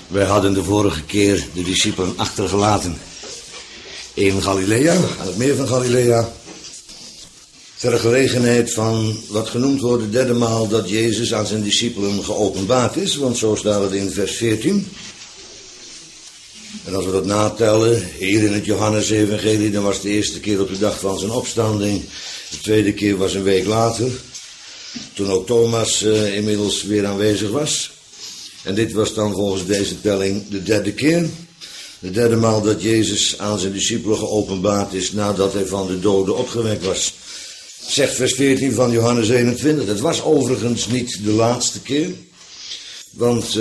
Wij hadden de vorige keer de discipelen achtergelaten in Galilea, aan het meer van Galilea, ter gelegenheid van wat genoemd wordt de derde maal dat Jezus aan zijn discipelen geopenbaard is, want zo staat het in vers 14. En als we dat natellen, hier in het Johannes-evangelie, dan was de eerste keer op de dag van zijn opstanding, de tweede keer was een week later, toen ook Thomas inmiddels weer aanwezig was. En dit was dan volgens deze telling de derde keer. De derde maal dat Jezus aan zijn discipelen geopenbaard is nadat hij van de doden opgewekt was. Zegt vers 14 van Johannes 21. Het was overigens niet de laatste keer. Want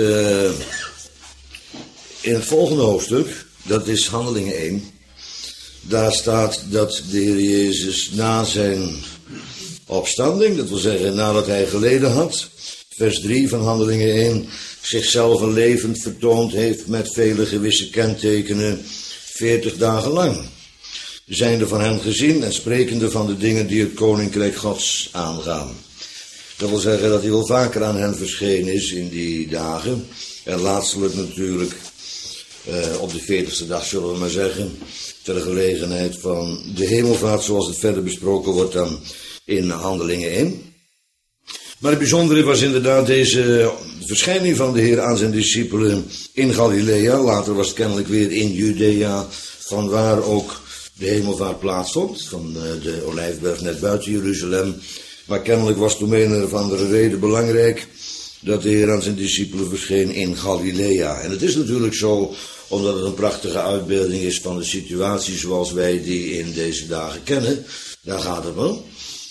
in het volgende hoofdstuk, dat is Handelingen 1. Daar staat dat de Heer Jezus na zijn opstanding, dat wil zeggen nadat hij geleden had, vers 3 van Handelingen 1, zichzelf een levend vertoond heeft met vele gewisse kentekenen 40 dagen lang. Zijnde van hen gezien en sprekende van de dingen die het koninkrijk Gods aangaan. Dat wil zeggen dat hij wel vaker aan hen verschenen is in die dagen. En laatstelijk natuurlijk op de 40ste dag, zullen we maar zeggen, ter gelegenheid van de hemelvaart, zoals het verder besproken wordt dan in Handelingen 1. Maar het bijzondere was inderdaad deze verschijning van de Heer aan zijn discipelen in Galilea. Later was het kennelijk weer in Judea, vanwaar ook de hemelvaart plaatsvond, van de Olijfberg net buiten Jeruzalem. Maar kennelijk was toen een of andere reden belangrijk dat de Heer aan zijn discipelen verscheen in Galilea. En het is natuurlijk zo, omdat het een prachtige uitbeelding is van de situatie zoals wij die in deze dagen kennen. Daar gaat het wel.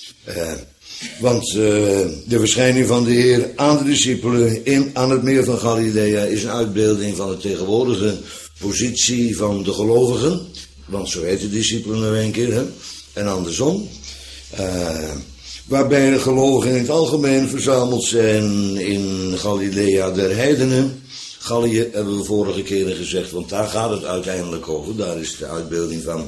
Want de verschijning van de Heer aan de discipelen aan het meer van Galilea is een uitbeelding van de tegenwoordige positie van de gelovigen. Want zo heet de discipelen nou een keer, hè? En andersom. Waarbij de gelovigen in het algemeen verzameld zijn in Galilea der heidenen. Gallië hebben we vorige keren gezegd, want daar gaat het uiteindelijk over. Daar is de uitbeelding van.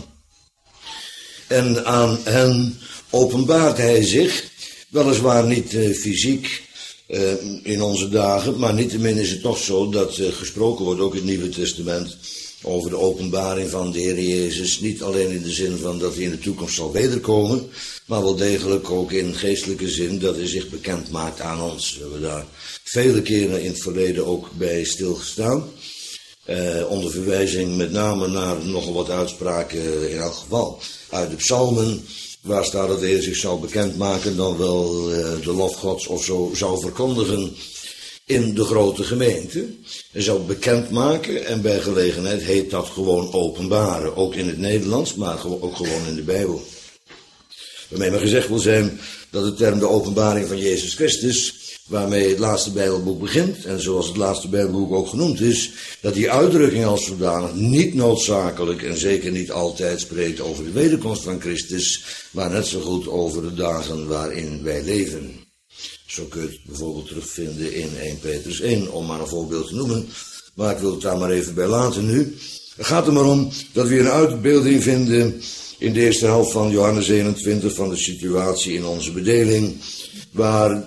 En aan hen openbaart hij zich, weliswaar niet fysiek in onze dagen, maar niettemin is het toch zo dat gesproken wordt, ook in het Nieuwe Testament, over de openbaring van de Heer Jezus. Niet alleen in de zin van dat hij in de toekomst zal wederkomen, maar wel degelijk ook in geestelijke zin dat hij zich bekend maakt aan ons. We hebben daar vele keren in het verleden ook bij stilgestaan. Onder verwijzing met name naar nogal wat uitspraken, in elk geval uit de psalmen, waar staat dat de Heer zich zou bekendmaken, dan wel de lof Gods of zo zou verkondigen in de grote gemeente. Hij zou bekendmaken en bij gelegenheid heet dat gewoon openbaren. Ook in het Nederlands, maar ook gewoon in de Bijbel. Waarmee maar gezegd wil zijn dat de term de openbaring van Jezus Christus, waarmee het laatste Bijbelboek begint, en zoals het laatste Bijbelboek ook genoemd is, dat die uitdrukking als zodanig niet noodzakelijk en zeker niet altijd spreekt over de wederkomst van Christus, maar net zo goed over de dagen waarin wij leven. Zo kun je het bijvoorbeeld terugvinden in 1 Petrus 1, om maar een voorbeeld te noemen. Maar ik wil het daar maar even bij laten nu. Het gaat er maar om dat we een uitbeelding vinden in de eerste helft van Johannes 21 van de situatie in onze bedeling, waar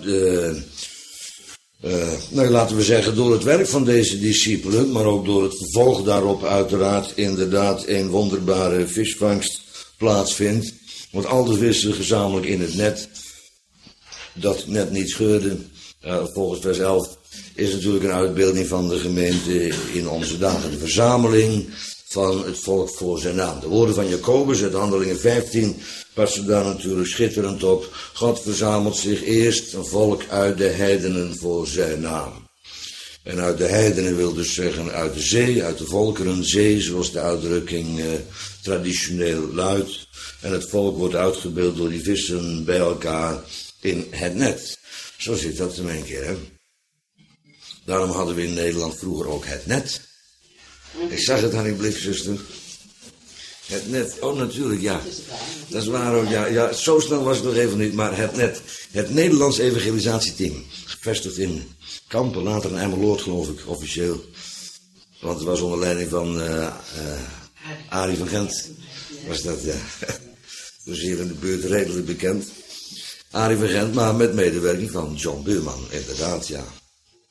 laten we zeggen, door het werk van deze discipelen, maar ook door het vervolg daarop uiteraard inderdaad een wonderbare visvangst plaatsvindt. Want al de vissen gezamenlijk in het net, dat net niet scheurde, volgens vers 11, is natuurlijk een uitbeelding van de gemeente in onze dagen. De verzameling van het volk voor zijn naam. De woorden van Jacobus uit Handelingen 15 passen daar natuurlijk schitterend op. God verzamelt zich eerst een volk uit de heidenen voor zijn naam. En uit de heidenen wil dus zeggen uit de zee, uit de volkeren zee, zoals de uitdrukking traditioneel luidt. En het volk wordt uitgebeeld door die vissen bij elkaar in het net. Zo zit dat in een keer, hè. Daarom hadden we in Nederland vroeger ook het net. Ik zag het aan uw blik, zuster. Het net, oh natuurlijk, ja. Dat is waar ook, ja. Zo snel was het nog even niet, maar het net. Het Nederlands evangelisatieteam. Gevestigd in Kampen, later in Emmeloord, geloof ik, officieel. Want het was onder leiding van Arie van Gent. Was dat, ja. Dus hier in de buurt redelijk bekend. Arie van Gent, maar met medewerking van John Buurman, inderdaad, ja.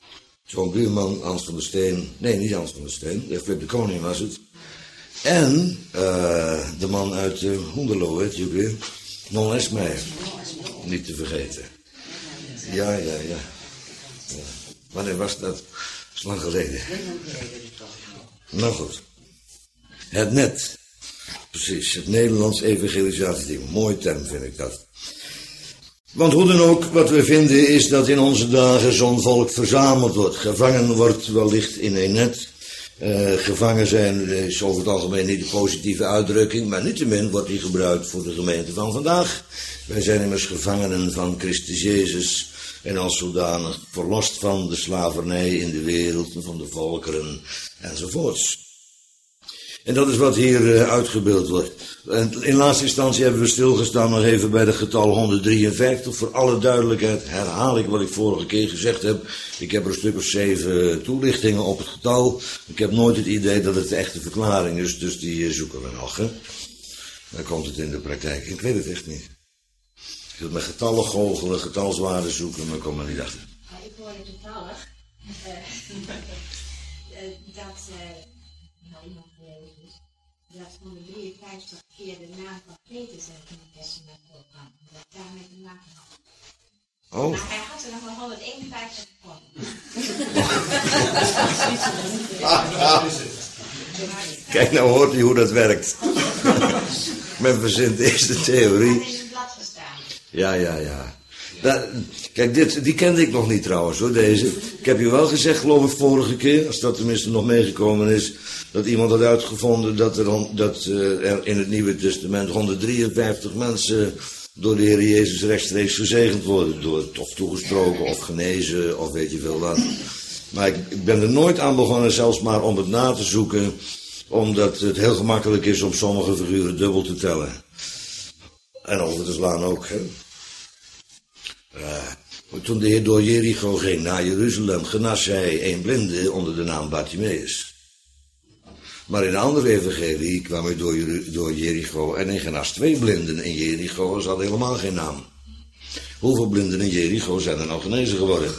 Zo'n buurman, Hans van der Steen. Nee, niet Hans van der Steen. Flip de Koning was het. En de man uit Hoenderloo, weet je ook weer. Non Esmeijer. Niet te vergeten. Ja. Wanneer was dat? Dat is lang geleden. Nou goed. Het net. Precies, het Nederlands evangelisatieding. Mooi term vind ik dat. Want hoe dan ook, wat we vinden is dat in onze dagen zo'n volk verzameld wordt. Gevangen wordt wellicht in een net. Gevangen zijn is over het algemeen niet de positieve uitdrukking, maar niettemin wordt die gebruikt voor de gemeente van vandaag. Wij zijn immers gevangenen van Christus Jezus en als zodanig verlost van de slavernij in de wereld, van de volkeren enzovoorts. En dat is wat hier uitgebeeld wordt. En in laatste instantie hebben we stilgestaan nog even bij het getal 153. Voor alle duidelijkheid herhaal ik wat ik vorige keer gezegd heb. Ik heb er een stuk of 7 toelichtingen op het getal. Ik heb nooit het idee dat het de echte verklaring is, dus die zoeken we nog. Hè? Dan komt het in de praktijk. Ik weet het echt niet. Je kunt met getallen goochelen, getalswaarden zoeken, maar ik kom er niet achter. Ik hoorde toevallig dat iemand dat 153 keer de naam van Petrus in het Testament voorkwam. Dat daarmee te maken had. Oh. Maar hij had er nog maar 151 gevonden. Kijk, nou hoort u hoe dat werkt. Men verzint eerst de theorie. Dat is in het blad gestaan. Ja. Kijk, die kende ik nog niet trouwens hoor, deze. Ik heb je wel gezegd, geloof ik, vorige keer, als dat tenminste nog meegekomen is, dat iemand had uitgevonden dat er in het Nieuwe Testament 153 mensen door de Heer Jezus rechtstreeks gezegend worden. Of toegesproken, of genezen, of weet je veel wat. Maar ik ben er nooit aan begonnen, zelfs maar om het na te zoeken, omdat het heel gemakkelijk is om sommige figuren dubbel te tellen. En over te slaan ook, hè. Toen de Heer door Jericho ging naar Jeruzalem, genas hij een blinde onder de naam Bartimeus. Maar in de andere evangelie kwam hij door Jericho en hij genas 2 blinden in Jericho en ze hadden helemaal geen naam. Hoeveel blinden in Jericho zijn er nou genezen geworden?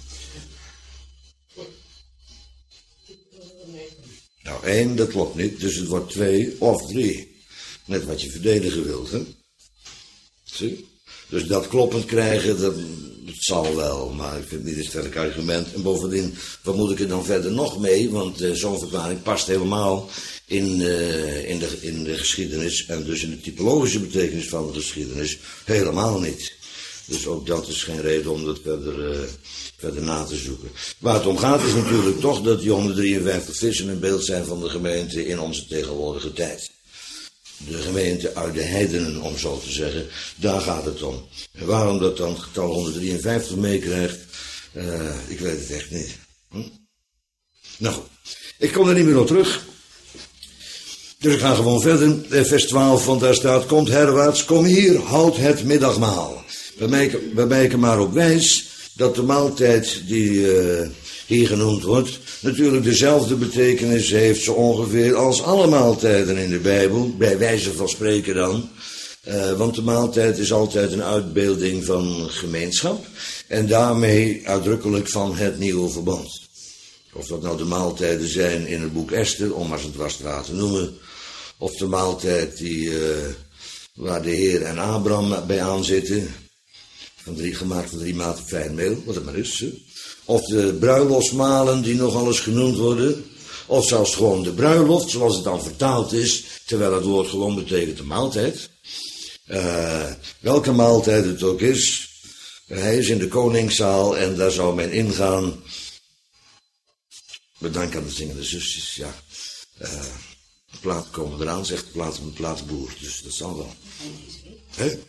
Nou, 1, dat klopt niet, dus het wordt 2 of 3. Net wat je verdedigen wilt, hè? Zie? Dus dat kloppend krijgen, dat zal wel, maar ik vind het niet een sterk argument. En bovendien, wat moet ik er dan verder nog mee? Want zo'n verklaring past helemaal in de geschiedenis en dus in de typologische betekenis van de geschiedenis helemaal niet. Dus ook dat is geen reden om dat verder na te zoeken. Waar het om gaat is natuurlijk toch dat die 153 vissen een beeld zijn van de gemeente in onze tegenwoordige tijd. De gemeente uit de heidenen, om zo te zeggen, daar gaat het om. En waarom dat dan het getal 153 meekrijgt, ik weet het echt niet. Nou goed, ik kom er niet meer op terug. Dus ik ga gewoon verder. Vers 12, want daar staat, komt herwaarts, kom hier, houd het middagmaal. Waarbij ik er maar op wijs dat de maaltijd die hier genoemd wordt, natuurlijk dezelfde betekenis heeft zo ongeveer als alle maaltijden in de Bijbel, bij wijze van spreken dan. Want de maaltijd is altijd een uitbeelding van gemeenschap en daarmee uitdrukkelijk van het nieuwe verbond. Of dat nou de maaltijden zijn in het boek Esther, om maar eens het was te laten noemen, of de maaltijd waar de Heer en Abraham bij aanzitten, gemaakt van 3 maten fijn meel, wat het maar is. Of de bruiloftsmalen die nogal eens genoemd worden. Of zelfs gewoon de bruiloft, zoals het dan vertaald is, terwijl het woord gewoon betekent de maaltijd. Welke maaltijd het ook is, hij is in de koningszaal en daar zou men ingaan. Bedankt aan de zingende zusjes, ja. De platen komen eraan, zegt de platenboer, dus dat zal wel. Hè?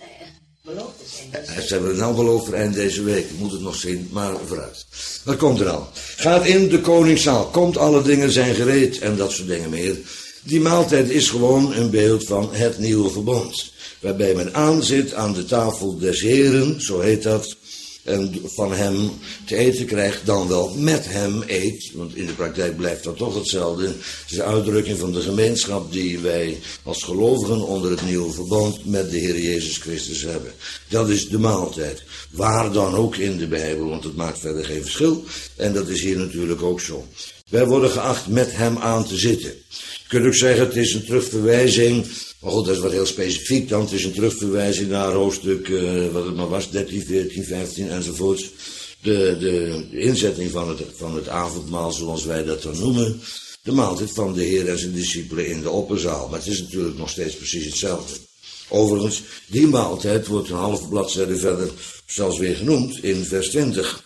Ze hebben het nou beloofd voor eind deze week. Ik moet het nog zien, maar vooruit. Wat komt er dan? Gaat in de koningszaal. Komt, alle dingen zijn gereed. En dat soort dingen meer. Die maaltijd is gewoon een beeld van het nieuwe verbond. Waarbij men aanzit aan de tafel des Heren, zo heet dat. en van hem te eten krijgt, dan wel met hem eet. Want in de praktijk blijft dat toch hetzelfde. Het is de uitdrukking van de gemeenschap die wij als gelovigen onder het nieuwe verband met de Heer Jezus Christus hebben. Dat is de maaltijd. Waar dan ook in de Bijbel, want het maakt verder geen verschil. En dat is hier natuurlijk ook zo. Wij worden geacht met hem aan te zitten. Je kunt ook zeggen, het is een terugverwijzing. Maar goed, dat is wat heel specifiek dan. Het is een terugverwijzing naar hoofdstuk, wat het maar was, 13, 14, 15 enzovoorts. De inzetting van het avondmaal, zoals wij dat dan noemen. De maaltijd van de Heer en zijn discipelen in de opperzaal. Maar het is natuurlijk nog steeds precies hetzelfde. Overigens, die maaltijd wordt een halve bladzijde verder zelfs weer genoemd in vers 20.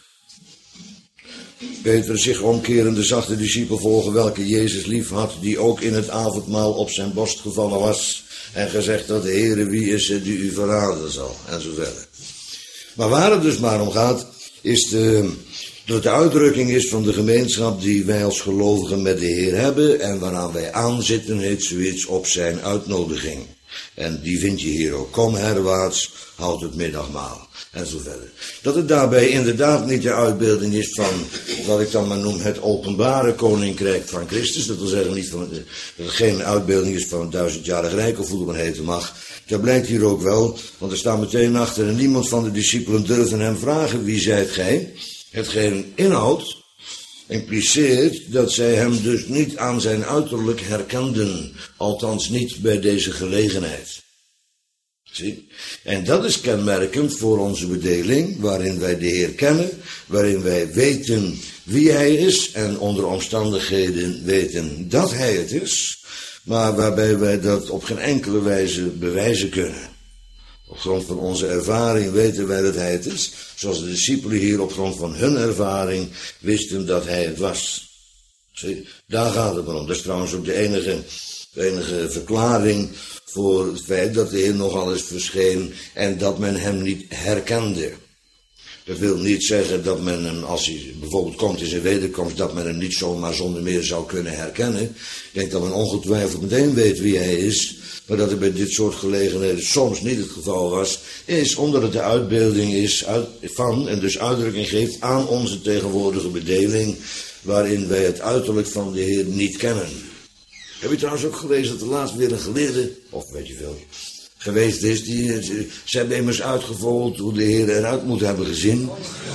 Petrus zich omkerende zag de discipel volgen welke Jezus lief had, die ook in het avondmaal op zijn borst gevallen was en gezegd had, Heere, wie is het die u verraden zal, en zo verder. Maar waar het dus maar om gaat, is dat de uitdrukking is van de gemeenschap die wij als gelovigen met de Heer hebben en waaraan wij aanzitten, heet zoiets op zijn uitnodiging. En die vind je hier ook. Kom herwaarts, houd het middagmaal. En zo verder. Dat het daarbij inderdaad niet de uitbeelding is van wat ik dan maar noem het openbare koninkrijk van Christus. Dat wil zeggen niet dat het geen uitbeelding is van een 1000-jarig rijk of hoe het maar heten mag. Dat blijkt hier ook wel, want er staat meteen achter en niemand van de discipelen durfde hem vragen, wie zijt gij? Hetgeen inhoudt, impliceert dat zij hem dus niet aan zijn uiterlijk herkenden. Althans niet bij deze gelegenheid. Zie? En dat is kenmerkend voor onze bedeling, waarin wij de Heer kennen, waarin wij weten wie Hij is en onder omstandigheden weten dat Hij het is, maar waarbij wij dat op geen enkele wijze bewijzen kunnen. Op grond van onze ervaring weten wij dat Hij het is, zoals de discipelen hier op grond van hun ervaring wisten dat Hij het was. Zie? Daar gaat het maar om. Dat is trouwens ook de enige verklaring voor het feit dat de Heer nogal eens verscheen en dat men hem niet herkende. Dat wil niet zeggen dat men hem, als hij bijvoorbeeld komt in zijn wederkomst, dat men hem niet zomaar zonder meer zou kunnen herkennen. Ik denk dat men ongetwijfeld meteen weet wie hij is, maar dat het bij dit soort gelegenheden soms niet het geval was, is omdat het de uitbeelding is van en dus uitdrukking geeft aan onze tegenwoordige bedeling, waarin wij het uiterlijk van de Heer niet kennen. Heb je trouwens ook gelezen dat er laatst weer een geleerde, of weet je veel, geweest is, ze hebben immers uitgevolgd hoe de Heer eruit moet hebben gezien.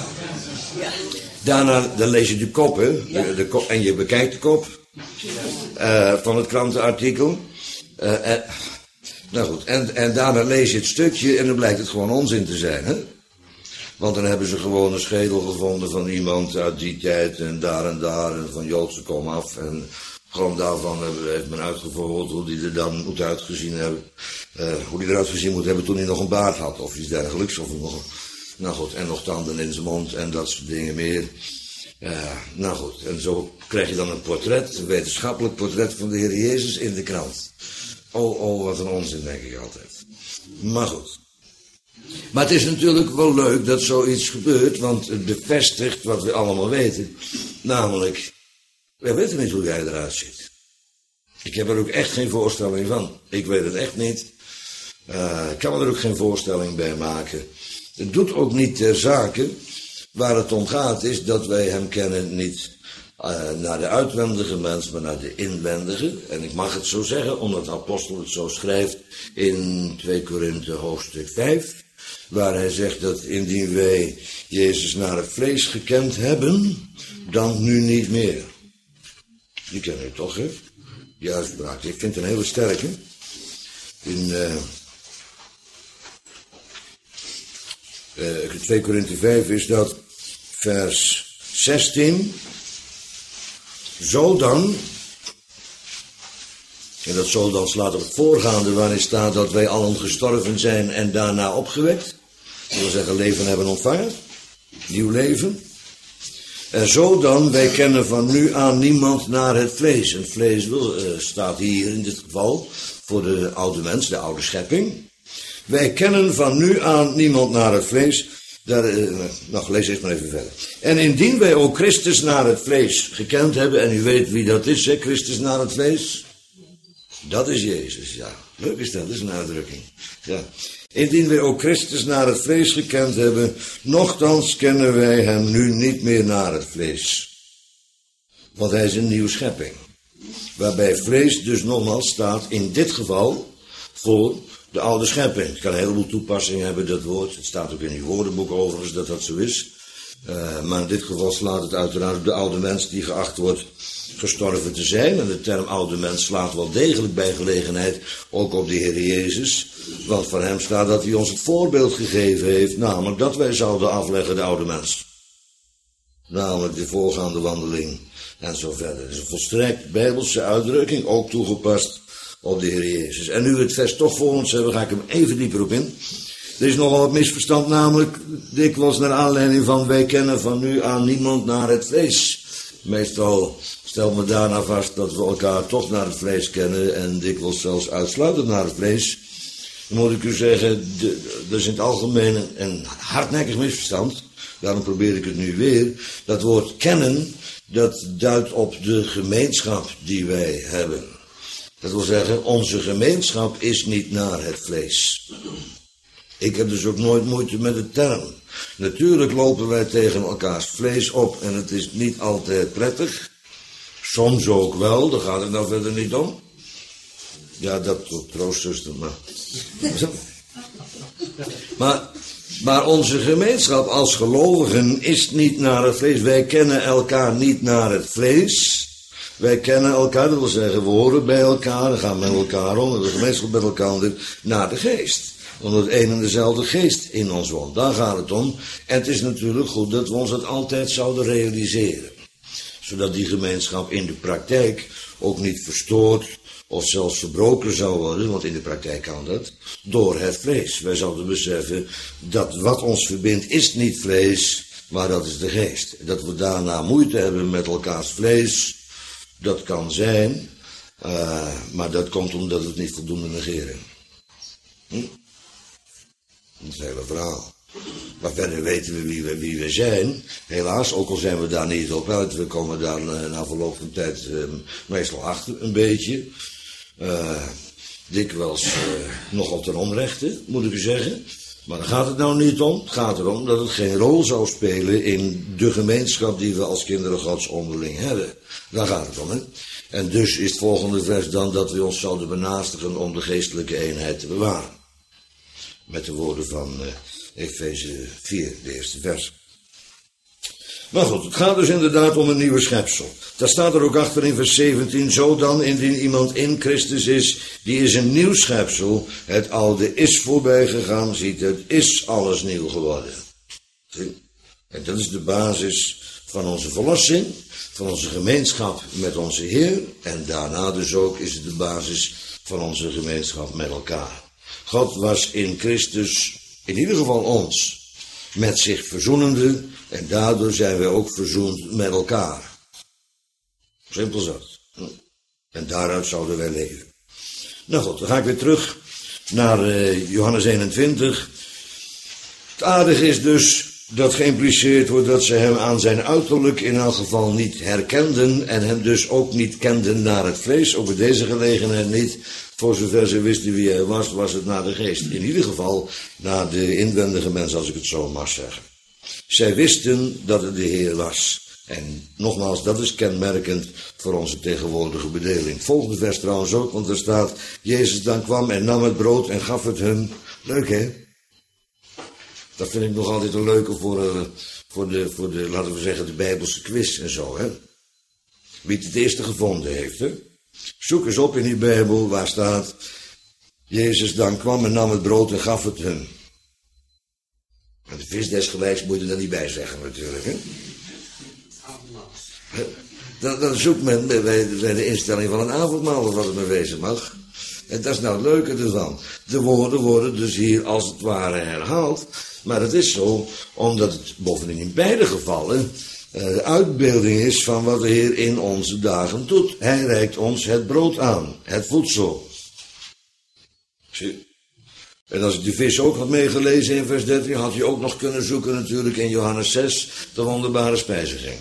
Daarna, dan lees je de kop, hè, en je bekijkt de kop van het krantenartikel. Nou goed, en daarna lees je het stukje en dan blijkt het gewoon onzin te zijn, hè. Want dan hebben ze gewoon een schedel gevonden van iemand uit die tijd en en van Joodse komaf en gewoon daarvan heeft men uitgevogeld hoe die er dan moet uitgezien hebben. Hoe die eruit gezien moet hebben toen hij nog een baard had of iets dergelijks. Of nog, nou goed, en nog tanden in zijn mond en dat soort dingen meer. Nou goed, en zo krijg je dan een portret, een wetenschappelijk portret van de Heer Jezus in de krant. Oh, wat een onzin, denk ik altijd. Maar goed. Maar het is natuurlijk wel leuk dat zoiets gebeurt, want het bevestigt wat we allemaal weten. Namelijk, wij weten niet hoe jij eruit ziet. Ik heb er ook echt geen voorstelling van. Ik weet het echt niet. Ik kan me er ook geen voorstelling bij maken. Het doet ook niet ter zake. Waar het om gaat is dat wij hem kennen niet naar de uitwendige mens, maar naar de inwendige. En ik mag het zo zeggen, omdat de apostel het zo schrijft in 2 Korinthe hoofdstuk 5. Waar hij zegt dat indien wij Jezus naar het vlees gekend hebben, dan nu niet meer. Die ken je toch, hè? Die uitspraak. Ik vind het een hele sterke. In 2 Korinthe 5 is dat vers 16. Zo dan, en dat zo dan slaat op het voorgaande waarin staat dat wij allen gestorven zijn en daarna opgewekt. Dat wil zeggen leven hebben ontvangen. Nieuw leven. En zo dan, wij kennen van nu aan niemand naar het vlees. En vlees staat hier in dit geval voor de oude mens, de oude schepping. Wij kennen van nu aan niemand naar het vlees. Lees eens maar even verder. En indien wij ook Christus naar het vlees gekend hebben, en u weet wie dat is, hè, Christus naar het vlees? Dat is Jezus, ja. Leuk is dat is een uitdrukking. Ja. Indien wij ook Christus naar het vlees gekend hebben, nochtans kennen wij hem nu niet meer naar het vlees. Want hij is een nieuwe schepping. Waarbij vlees dus nogmaals staat in dit geval voor de oude schepping. Het kan een heleboel toepassingen hebben, dat woord. Het staat ook in uw woordenboek overigens dat dat zo is. Maar in dit geval slaat het uiteraard op de oude mens die geacht wordt gestorven te zijn. En de term oude mens slaat wel degelijk bij gelegenheid ook op de Heer Jezus. Want van hem staat dat hij ons het voorbeeld gegeven heeft, namelijk dat wij zouden afleggen de oude mens. Namelijk de voorgaande wandeling en zo verder. Dat is een volstrekt bijbelse uitdrukking, ook toegepast op de Heer Jezus. En nu we het vers toch voor ons hebben, ga ik hem even dieper op in. Er is nogal wat misverstand, namelijk dikwijls naar aanleiding van wij kennen van nu aan niemand naar het vlees. Meestal stelt me daarna vast dat we elkaar toch naar het vlees kennen en dikwijls zelfs uitsluitend naar het vlees. Dan moet ik u zeggen, dat is in het algemeen een hardnekkig misverstand. Daarom probeer ik het nu weer. Dat woord kennen, dat duidt op de gemeenschap die wij hebben. Dat wil zeggen, onze gemeenschap is niet naar het vlees. Ik heb dus ook nooit moeite met de term. Natuurlijk lopen wij tegen elkaars vlees op en het is niet altijd prettig. Soms ook wel, daar gaat het nou verder niet om. Ja, dat troost, zuster, maar onze gemeenschap als gelovigen is niet naar het vlees. Wij kennen elkaar niet naar het vlees. Wij kennen elkaar, dat wil zeggen, we horen bij elkaar, we gaan met elkaar om, de gemeenschap met elkaar naar de geest. Omdat het een en dezelfde geest in ons woont. Daar gaat het om. En het is natuurlijk goed dat we ons dat altijd zouden realiseren. Zodat die gemeenschap in de praktijk ook niet verstoord of zelfs verbroken zou worden, want in de praktijk kan dat, door het vlees. Wij zouden beseffen dat wat ons verbindt is niet vlees, maar dat is de geest. Dat we daarna moeite hebben met elkaars vlees, dat kan zijn, maar dat komt omdat we het niet voldoende negeren. Dat is het hele verhaal. Maar verder weten we wie we zijn. Helaas, ook al zijn we daar niet op uit. We komen daar na verloop van tijd meestal achter een beetje. Dikwijls nogal ten onrechte, moet ik u zeggen. Maar daar gaat het nou niet om. Het gaat erom dat het geen rol zou spelen in de gemeenschap die we als kinderen Gods onderling hebben. Daar gaat het om, hè. En dus is het volgende vers dan dat we ons zouden benaastigen om de geestelijke eenheid te bewaren. Met de woorden van Efeze 4, de eerste vers. Maar goed, het gaat dus inderdaad om een nieuwe schepsel. Daar staat er ook achter in vers 17. Zo dan, indien iemand in Christus is, die is een nieuw schepsel. Het oude is voorbij gegaan, ziet het is alles nieuw geworden. En dat is de basis van onze verlossing, van onze gemeenschap met onze Heer. En daarna dus ook is het de basis van onze gemeenschap met elkaar. God was in Christus, in ieder geval ons, met zich verzoenende. En daardoor zijn wij ook verzoend met elkaar. Simpel zat. En daaruit zouden wij leven. Nou goed, dan ga ik weer terug naar Johannes 21. Het aardige is dus dat geïmpliceerd wordt dat ze hem aan zijn uiterlijk in elk geval niet herkenden. En hem dus ook niet kenden naar het vlees. Ook bij deze gelegenheid niet. Voor zover ze wisten wie hij was, was het naar de geest. In ieder geval naar de inwendige mens, als ik het zo mag zeggen. Zij wisten dat het de Heer was. En nogmaals, dat is kenmerkend voor onze tegenwoordige bedeling. Volgende vers trouwens ook, want er staat, Jezus dan kwam en nam het brood en gaf het hun. Leuk, hè? Dat vind ik nog altijd een leuke voor de, laten we zeggen, de Bijbelse quiz en zo, hè? Wie het eerste gevonden heeft, hè? Zoek eens op in die Bijbel waar staat, Jezus dan kwam en nam het brood en gaf het hun. En de vis desgelijks moet je er niet bij zeggen natuurlijk, hè? Dan zoekt men bij de instelling van een avondmaal of wat het maar wezen mag. En dat is nou het leuke ervan. De woorden worden dus hier als het ware herhaald. Maar het is zo, omdat het bovendien in beide gevallen de uitbeelding is van wat de Heer in onze dagen doet. Hij reikt ons het brood aan, het voedsel. Zie. En als ik de vis ook had meegelezen in vers 13, had je ook nog kunnen zoeken natuurlijk in Johannes 6, de wonderbare spijziging.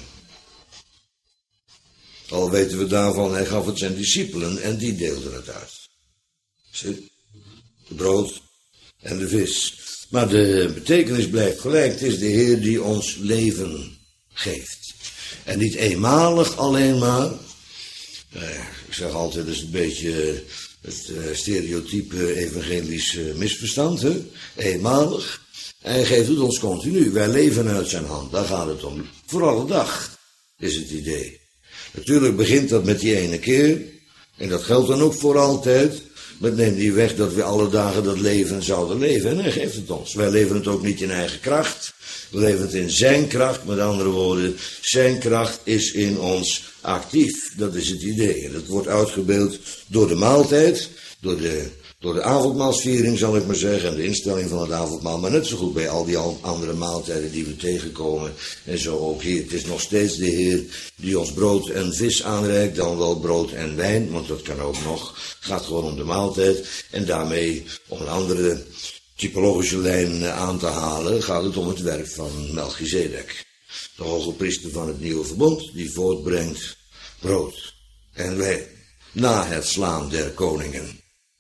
Al weten we daarvan, hij gaf het zijn discipelen en die deelden het uit. Zie, het brood en de vis. Maar de betekenis blijft gelijk. Het is de Heer die ons leven geeft. En niet eenmalig alleen maar. Ik zeg altijd, dat is een beetje het stereotype evangelisch misverstand. Hè? Eenmalig. En hij geeft het ons continu. Wij leven uit zijn hand. Daar gaat het om. Voor alle dag is het idee. Natuurlijk begint dat met die ene keer. En dat geldt dan ook voor altijd. Maar het neemt niet weg dat we alle dagen dat leven zouden leven. En hij geeft het ons. Wij leven het ook niet in eigen kracht. We leven het in zijn kracht. Met andere woorden, zijn kracht is in ons actief. Dat is het idee. En dat wordt uitgebeeld door de maaltijd. Door de avondmaalsviering, zal ik maar zeggen. En de instelling van het avondmaal. Maar net zo goed bij al die andere maaltijden die we tegenkomen. En zo ook hier. Het is nog steeds de Heer die ons brood en vis aanreikt. Dan wel brood en wijn. Want dat kan ook nog. Het gaat gewoon om de maaltijd. En daarmee om een andere typologische lijn aan te halen. Gaat het om het werk van Melchizedek. De hoge priester van het nieuwe verbond. Die voortbrengt brood en wijn. Na het slaan der koningen.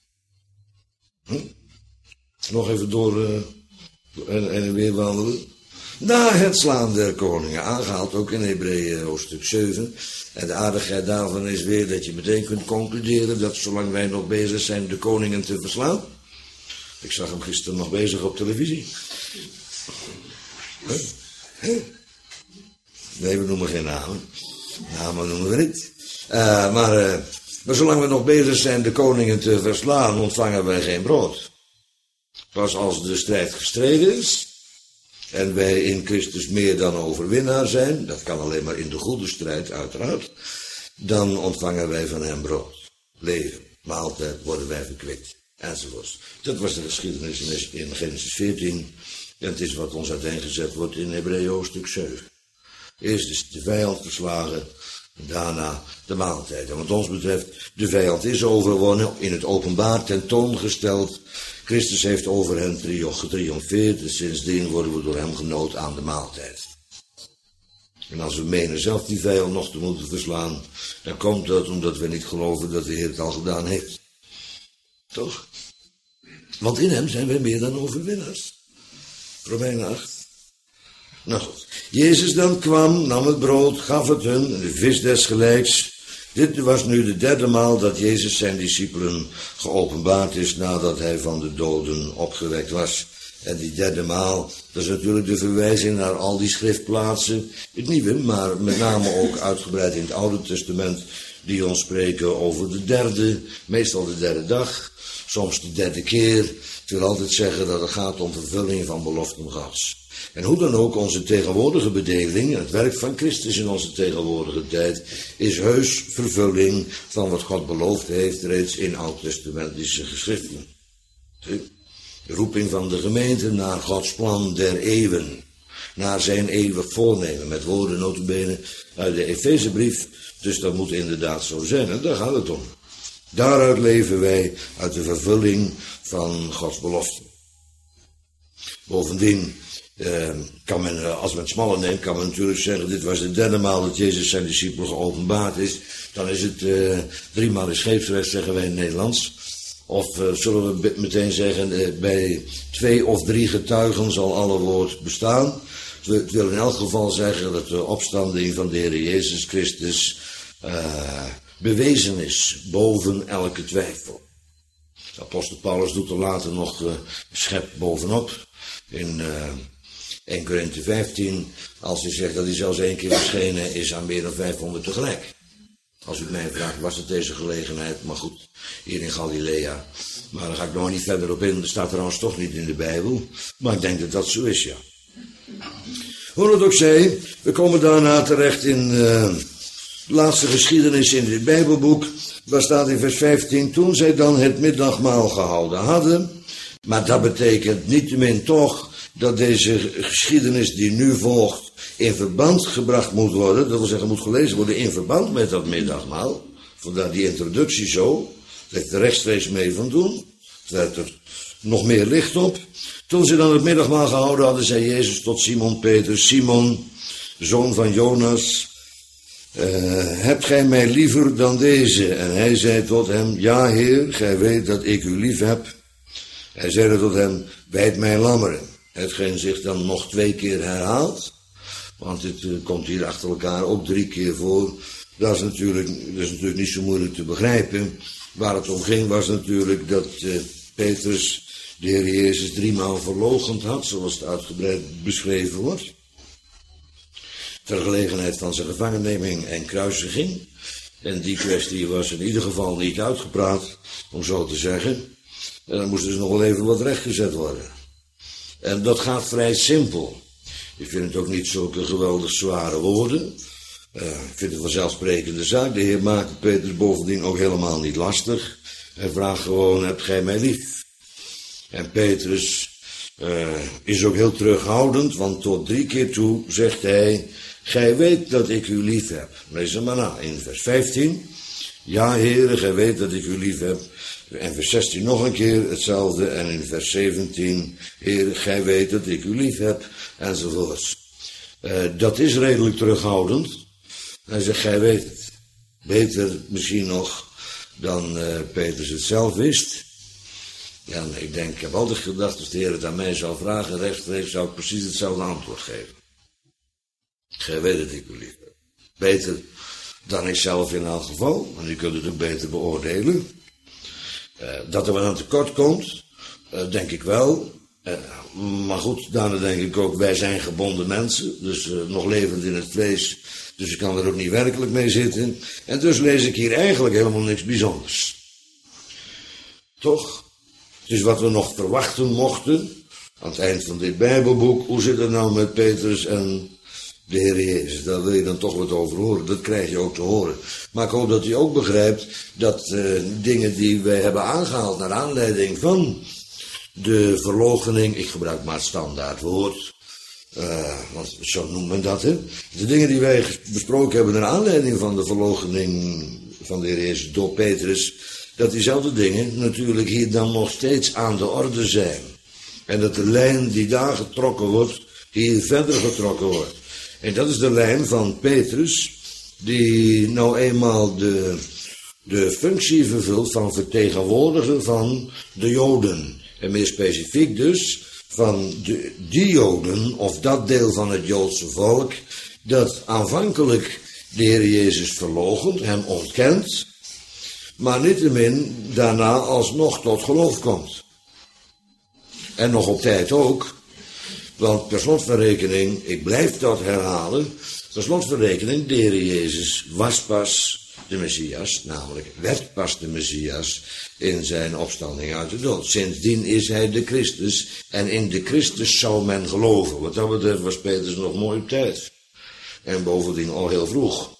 Nog even door en weer wandelen. Na het slaan der koningen, aangehaald ook in Hebreeën hoofdstuk 7. En de aardigheid daarvan is weer dat je meteen kunt concluderen dat zolang wij nog bezig zijn de koningen te verslaan. Ik zag hem gisteren nog bezig op televisie. Nee, we noemen geen namen. Namen noemen we niet. Maar zolang we nog bezig zijn de koningen te verslaan, ontvangen wij geen brood. Pas als de strijd gestreden is en wij in Christus meer dan overwinnaar zijn, dat kan alleen maar in de goede strijd uiteraard, dan ontvangen wij van hem brood. Leven, maaltijd, worden wij verkwikt, enzovoorts. Dat was de geschiedenis in Genesis 14 en het is wat ons uiteengezet wordt in Hebreeën hoofdstuk 7. Eerst is de vijand verslagen, daarna de maaltijd. En wat ons betreft, de vijand is overwonnen, in het openbaar tentoongesteld. Christus heeft over hen getriomfeerd en sindsdien worden we door hem genood aan de maaltijd. En als we menen zelf die vijand nog te moeten verslaan, dan komt dat omdat we niet geloven dat de Heer het al gedaan heeft. Toch? Want in hem zijn wij meer dan overwinnaars. Romeinen 8. Nou goed. Jezus dan kwam, nam het brood, gaf het hun, de vis desgelijks. Dit was nu de derde maal dat Jezus zijn discipelen geopenbaard is nadat hij van de doden opgewekt was. En die derde maal, dat is natuurlijk de verwijzing naar al die schriftplaatsen, het Nieuwe, maar met name ook uitgebreid in het Oude Testament, die ons spreken over de derde, meestal de derde dag, soms de derde keer. Het wil altijd zeggen dat het gaat om vervulling van beloften Gods. En hoe dan ook, onze tegenwoordige bedeling, het werk van Christus in onze tegenwoordige tijd, is heus vervulling van wat God beloofd heeft reeds in oud-testamentische geschriften. De roeping van de gemeente naar Gods plan der eeuwen, naar zijn eeuwig voornemen, met woorden nota bene uit de Efezebrief, dus dat moet inderdaad zo zijn, en daar gaat het om. Daaruit leven wij uit de vervulling van Gods beloften. Bovendien kan men, als men het smalle neemt, kan men natuurlijk zeggen, dit was de derde maal dat Jezus zijn discipelen geopenbaard is. Dan is het 3 maal in scheepsrecht, zeggen wij in het Nederlands. Of zullen we meteen zeggen, bij 2 of 3 getuigen zal alle woord bestaan. Het wil in elk geval zeggen dat de opstanding van de Heer Jezus Christus bewezen is, boven elke twijfel. Apostel Paulus doet er later nog schep bovenop in 1 Korinthe 15, als hij zegt dat hij zelfs 1 keer verschenen is aan meer dan 500 tegelijk. Als u mij vraagt, was het deze gelegenheid, maar goed, hier in Galilea. Maar daar ga ik nog niet verder op in, dat staat trouwens toch niet in de Bijbel, maar ik denk dat dat zo is, ja. Hoe het ook zij, we komen daarna terecht in de laatste geschiedenis in dit Bijbelboek. Daar staat in vers 15, toen zij dan het middagmaal gehouden hadden, maar dat betekent niettemin toch dat deze geschiedenis die nu volgt in verband gebracht moet worden, dat wil zeggen moet gelezen worden in verband met dat middagmaal. Vandaar die introductie zo, dat ik er rechtstreeks mee van doen. Het werd er nog meer licht op. Toen ze dan het middagmaal gehouden hadden, zei Jezus tot Simon Peter, Simon, zoon van Jonas, hebt gij mij liever dan deze? En hij zei tot hem, ja Heer, gij weet dat ik u lief heb. Hij zeide tot hem, wijd mijn lammeren. Hetgeen zich dan nog 2 keer herhaalt. Want het komt hier achter elkaar ook 3 keer voor. Dat is natuurlijk niet zo moeilijk te begrijpen. Waar het om ging was natuurlijk dat Petrus de Heer Jezus 3 maal verloochend had, zoals het uitgebreid beschreven wordt. Ter gelegenheid van zijn gevangenneming en kruisiging. En die kwestie was in ieder geval niet uitgepraat, om zo te zeggen. En dan moest dus nog wel even wat rechtgezet worden. En dat gaat vrij simpel. Ik vind het ook niet zulke geweldig zware woorden. Ik vind het een vanzelfsprekende zaak. De Heer maakt Petrus bovendien ook helemaal niet lastig. Hij vraagt gewoon, hebt gij mij lief? En Petrus is ook heel terughoudend, want tot 3 keer toe zegt hij, gij weet dat ik u lief heb. Lees het maar na in vers 15. Ja, Heere, gij weet dat ik u lief heb. En vers 16 nog een keer hetzelfde. En in vers 17, Heere, gij weet dat ik u lief heb. Enzovoorts. Dat is redelijk terughoudend. Hij zegt, gij weet het. Beter misschien nog dan Petrus het zelf wist. Ja, ik denk, ik heb altijd gedacht, als de Heer het aan mij zou vragen, rechtstreeks zou ik precies hetzelfde antwoord geven. Gij weet dat ik u lief heb. Beter dan ik zelf in elk geval, want u kunt het ook beter beoordelen. Dat er wat aan tekort komt, denk ik wel. Maar goed, daarna denk ik ook, wij zijn gebonden mensen, dus nog levend in het vlees, dus ik kan er ook niet werkelijk mee zitten. En dus lees ik hier eigenlijk helemaal niks bijzonders. Toch? Dus wat we nog verwachten mochten, aan het eind van dit Bijbelboek, hoe zit het nou met Petrus en de Heer Jezus? Daar wil je dan toch wat over horen, dat krijg je ook te horen. Maar ik hoop dat u ook begrijpt dat dingen die wij hebben aangehaald naar aanleiding van de verloochening, ik gebruik maar het standaard woord, want zo noemt men dat, hè. De dingen die wij besproken hebben naar aanleiding van de verloochening van de Heer Jezus door Petrus, dat diezelfde dingen natuurlijk hier dan nog steeds aan de orde zijn. En dat de lijn die daar getrokken wordt, hier verder getrokken wordt. En dat is de lijn van Petrus, die nou eenmaal de functie vervult van vertegenwoordiger van de Joden. En meer specifiek dus van die Joden, of dat deel van het Joodse volk, dat aanvankelijk de Heer Jezus verloochent, hem ontkent, maar niettemin daarna alsnog tot geloof komt. En nog op tijd ook, want per slot van rekening, ik blijf dat herhalen, per slot van rekening, de Heer Jezus was pas de Messias, namelijk werd pas de Messias in zijn opstanding uit de dood. Sindsdien is hij de Christus en in de Christus zou men geloven. Wat dat betreft was Petrus nog mooi op tijd. En bovendien al heel vroeg,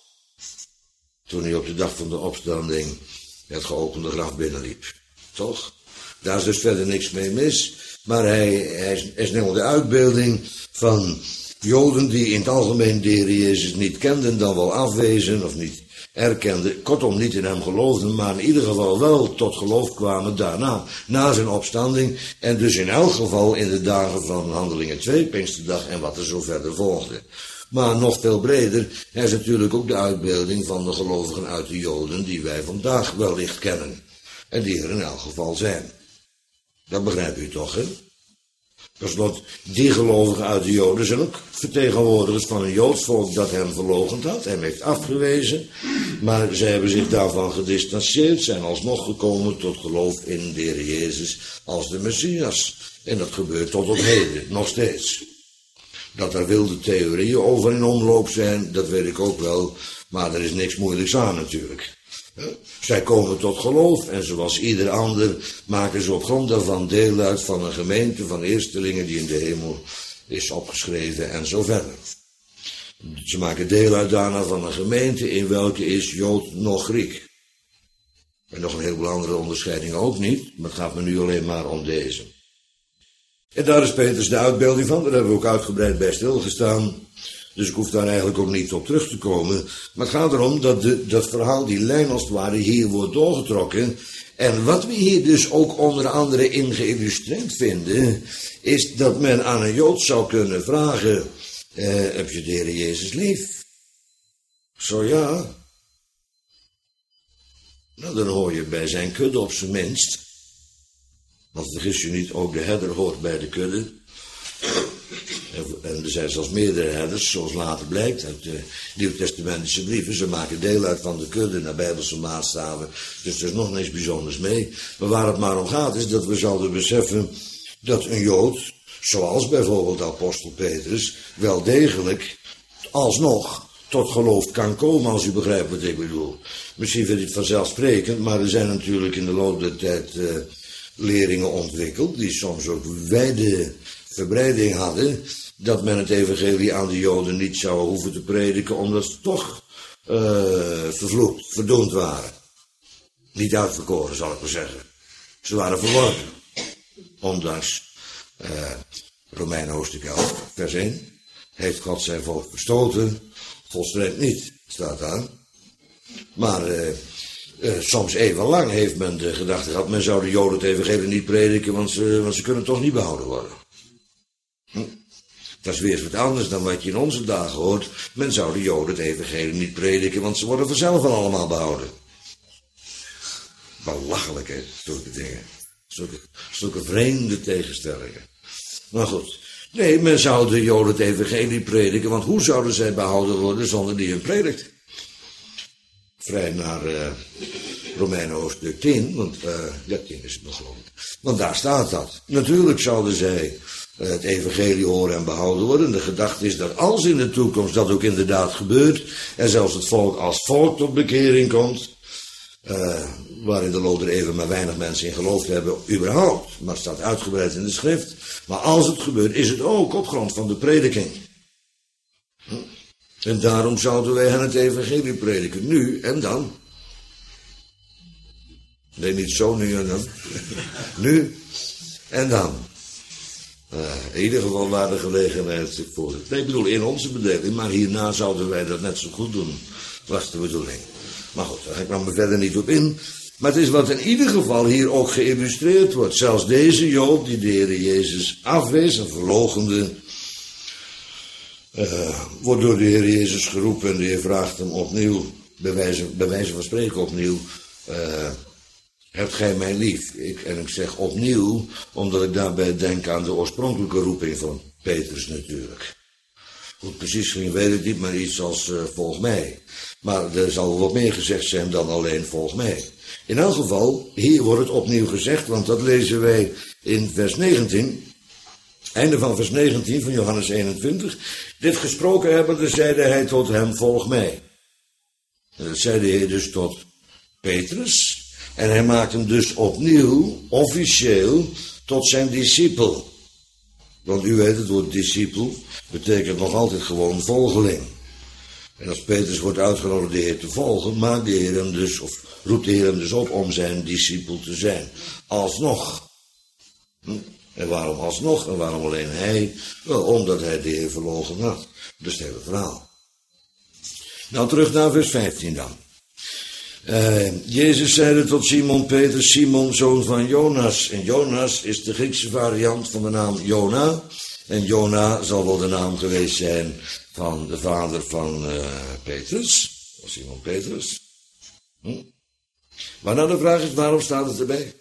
toen hij op de dag van de opstanding het geopende graf binnenliep. Toch? Daar is dus verder niks mee mis. Maar hij is nou de uitbeelding van Joden die in het algemeen de Heer Jezus niet kenden, dan wel afwezen of niet erkenden, kortom niet in hem geloofden, maar in ieder geval wel tot geloof kwamen daarna, na zijn opstanding, en dus in elk geval in de dagen van Handelingen 2, Pinksterdag en wat er zo verder volgde. Maar nog veel breder, hij is natuurlijk ook de uitbeelding van de gelovigen uit de Joden die wij vandaag wellicht kennen, en die er in elk geval zijn. Dat begrijpt u toch, hè? Per slot, die gelovigen uit de Joden zijn ook vertegenwoordigers van een Joods volk dat hem verloochend had, hem heeft afgewezen, maar zij hebben zich daarvan gedistanceerd, zijn alsnog gekomen tot geloof in de Heer Jezus als de Messias. En dat gebeurt tot op heden, nog steeds. Dat er wilde theorieën over in omloop zijn, dat weet ik ook wel, maar er is niks moeilijks aan natuurlijk. Zij komen tot geloof en zoals ieder ander maken ze op grond daarvan deel uit van een gemeente van eerstelingen die in de hemel is opgeschreven en zo verder. Ze maken deel uit daarna van een gemeente in welke is Jood nog Griek. En nog een heleboel andere onderscheidingen ook niet, maar het gaat me nu alleen maar om deze. En daar is Petrus de uitbeelding van, daar hebben we ook uitgebreid bij stilgestaan. Dus ik hoef daar eigenlijk ook niet op terug te komen. Maar het gaat erom dat dat verhaal, die lijn als het ware, hier wordt doorgetrokken. En wat we hier dus ook onder andere in geïllustreerd vinden, is dat men aan een Jood zou kunnen vragen, heb je de Heer Jezus lief? Zo ja. Nou, dan hoor je bij zijn kudde op zijn minst. Want vergis je niet, ook de herder hoort bij de kudde. En er zijn zelfs meerdere herders, zoals later blijkt uit de Nieuwtestamentische brieven. Ze maken deel uit van de kudde naar Bijbelse maatstaven. Dus er is nog niks bijzonders mee. Maar waar het maar om gaat is dat we zouden beseffen dat een Jood, zoals bijvoorbeeld de apostel Petrus, wel degelijk alsnog tot geloof kan komen, als u begrijpt wat ik bedoel. Misschien vindt u het vanzelfsprekend, maar er zijn natuurlijk in de loop der tijd leringen ontwikkeld, die soms ook wijde verbreiding hadden, dat men het evangelie aan de Joden niet zou hoeven te prediken, omdat ze toch vervloekt, verdoemd waren. Niet uitverkoren, zal ik maar zeggen. Ze waren verworpen. Ondanks Romeinen hoofdstuk 11, vers 1. Heeft God zijn volk verstoten? Volstrekt niet, staat daar. Maar soms even lang heeft men de gedachte gehad, men zou de Joden het evangelie niet prediken, want ze kunnen toch niet behouden worden. Dat is weer eens wat anders dan wat je in onze dagen hoort. Men zou de Joden het evangelie niet prediken, want ze worden vanzelf wel allemaal behouden. Belachelijk, hè, zulke dingen. Zulke vreemde tegenstellingen. Maar goed. Nee, men zou de Joden het evangelie prediken, want hoe zouden zij behouden worden zonder die hun predikt? Vrij naar Romeinen hoofdstuk 10, want 10 is het nog geloof ik. Want daar staat dat. Natuurlijk zouden zij het evangelie horen en behouden worden. De gedachte is dat als in de toekomst dat ook inderdaad gebeurt, en zelfs het volk als volk tot bekering komt, waar in de loop der eeuwen maar weinig mensen in geloofd hebben, überhaupt. Maar het staat uitgebreid in de schrift. Maar als het gebeurt, is het ook op grond van de prediking. En daarom zouden wij hen het evangelie prediken. Nu en dan. Nee, niet zo nu en dan. Nu en dan. In ieder geval waar de gelegenheid voor. Nee, ik bedoel in onze bedeling, maar hierna zouden wij dat net zo goed doen. Was de bedoeling. Maar goed, daar ga ik maar verder niet op in. Maar het is wat in ieder geval hier ook geïllustreerd wordt. Zelfs deze Jood die de Heer Jezus afwees en verloochende, wordt door de Heer Jezus geroepen en de Heer vraagt hem opnieuw, bij wijze van spreken opnieuw, hebt gij mij lief? En ik zeg opnieuw, omdat ik daarbij denk aan de oorspronkelijke roeping van Petrus natuurlijk. Hoe het precies ging, weet ik niet, maar iets als volg mij. Maar er zal wat meer gezegd zijn dan alleen volg mij. In elk geval, hier wordt het opnieuw gezegd, want dat lezen wij in vers 19. Einde van vers 19 van Johannes 21. Dit gesproken hebbende, zeide hij tot hem, volg mij. En dat zeide hij dus tot Petrus. En hij maakt hem dus opnieuw, officieel, tot zijn discipel. Want u weet, het woord discipel betekent nog altijd gewoon volgeling. En als Petrus wordt uitgenodigd de Heer te volgen, maakt de Heer hem dus, of roept de Heer hem dus op om zijn discipel te zijn. Alsnog. En waarom alsnog? En waarom alleen hij? Wel, omdat hij de Heer verloochend had. Dus het hele verhaal. Nou, terug naar vers 15 dan. Jezus zeide tot Simon Petrus, Simon, zoon van Jonas. En Jonas is de Griekse variant van de naam Jona. En Jona zal wel de naam geweest zijn van de vader van Petrus. Of Simon Petrus. Maar nou de vraag is, waarom staat het erbij?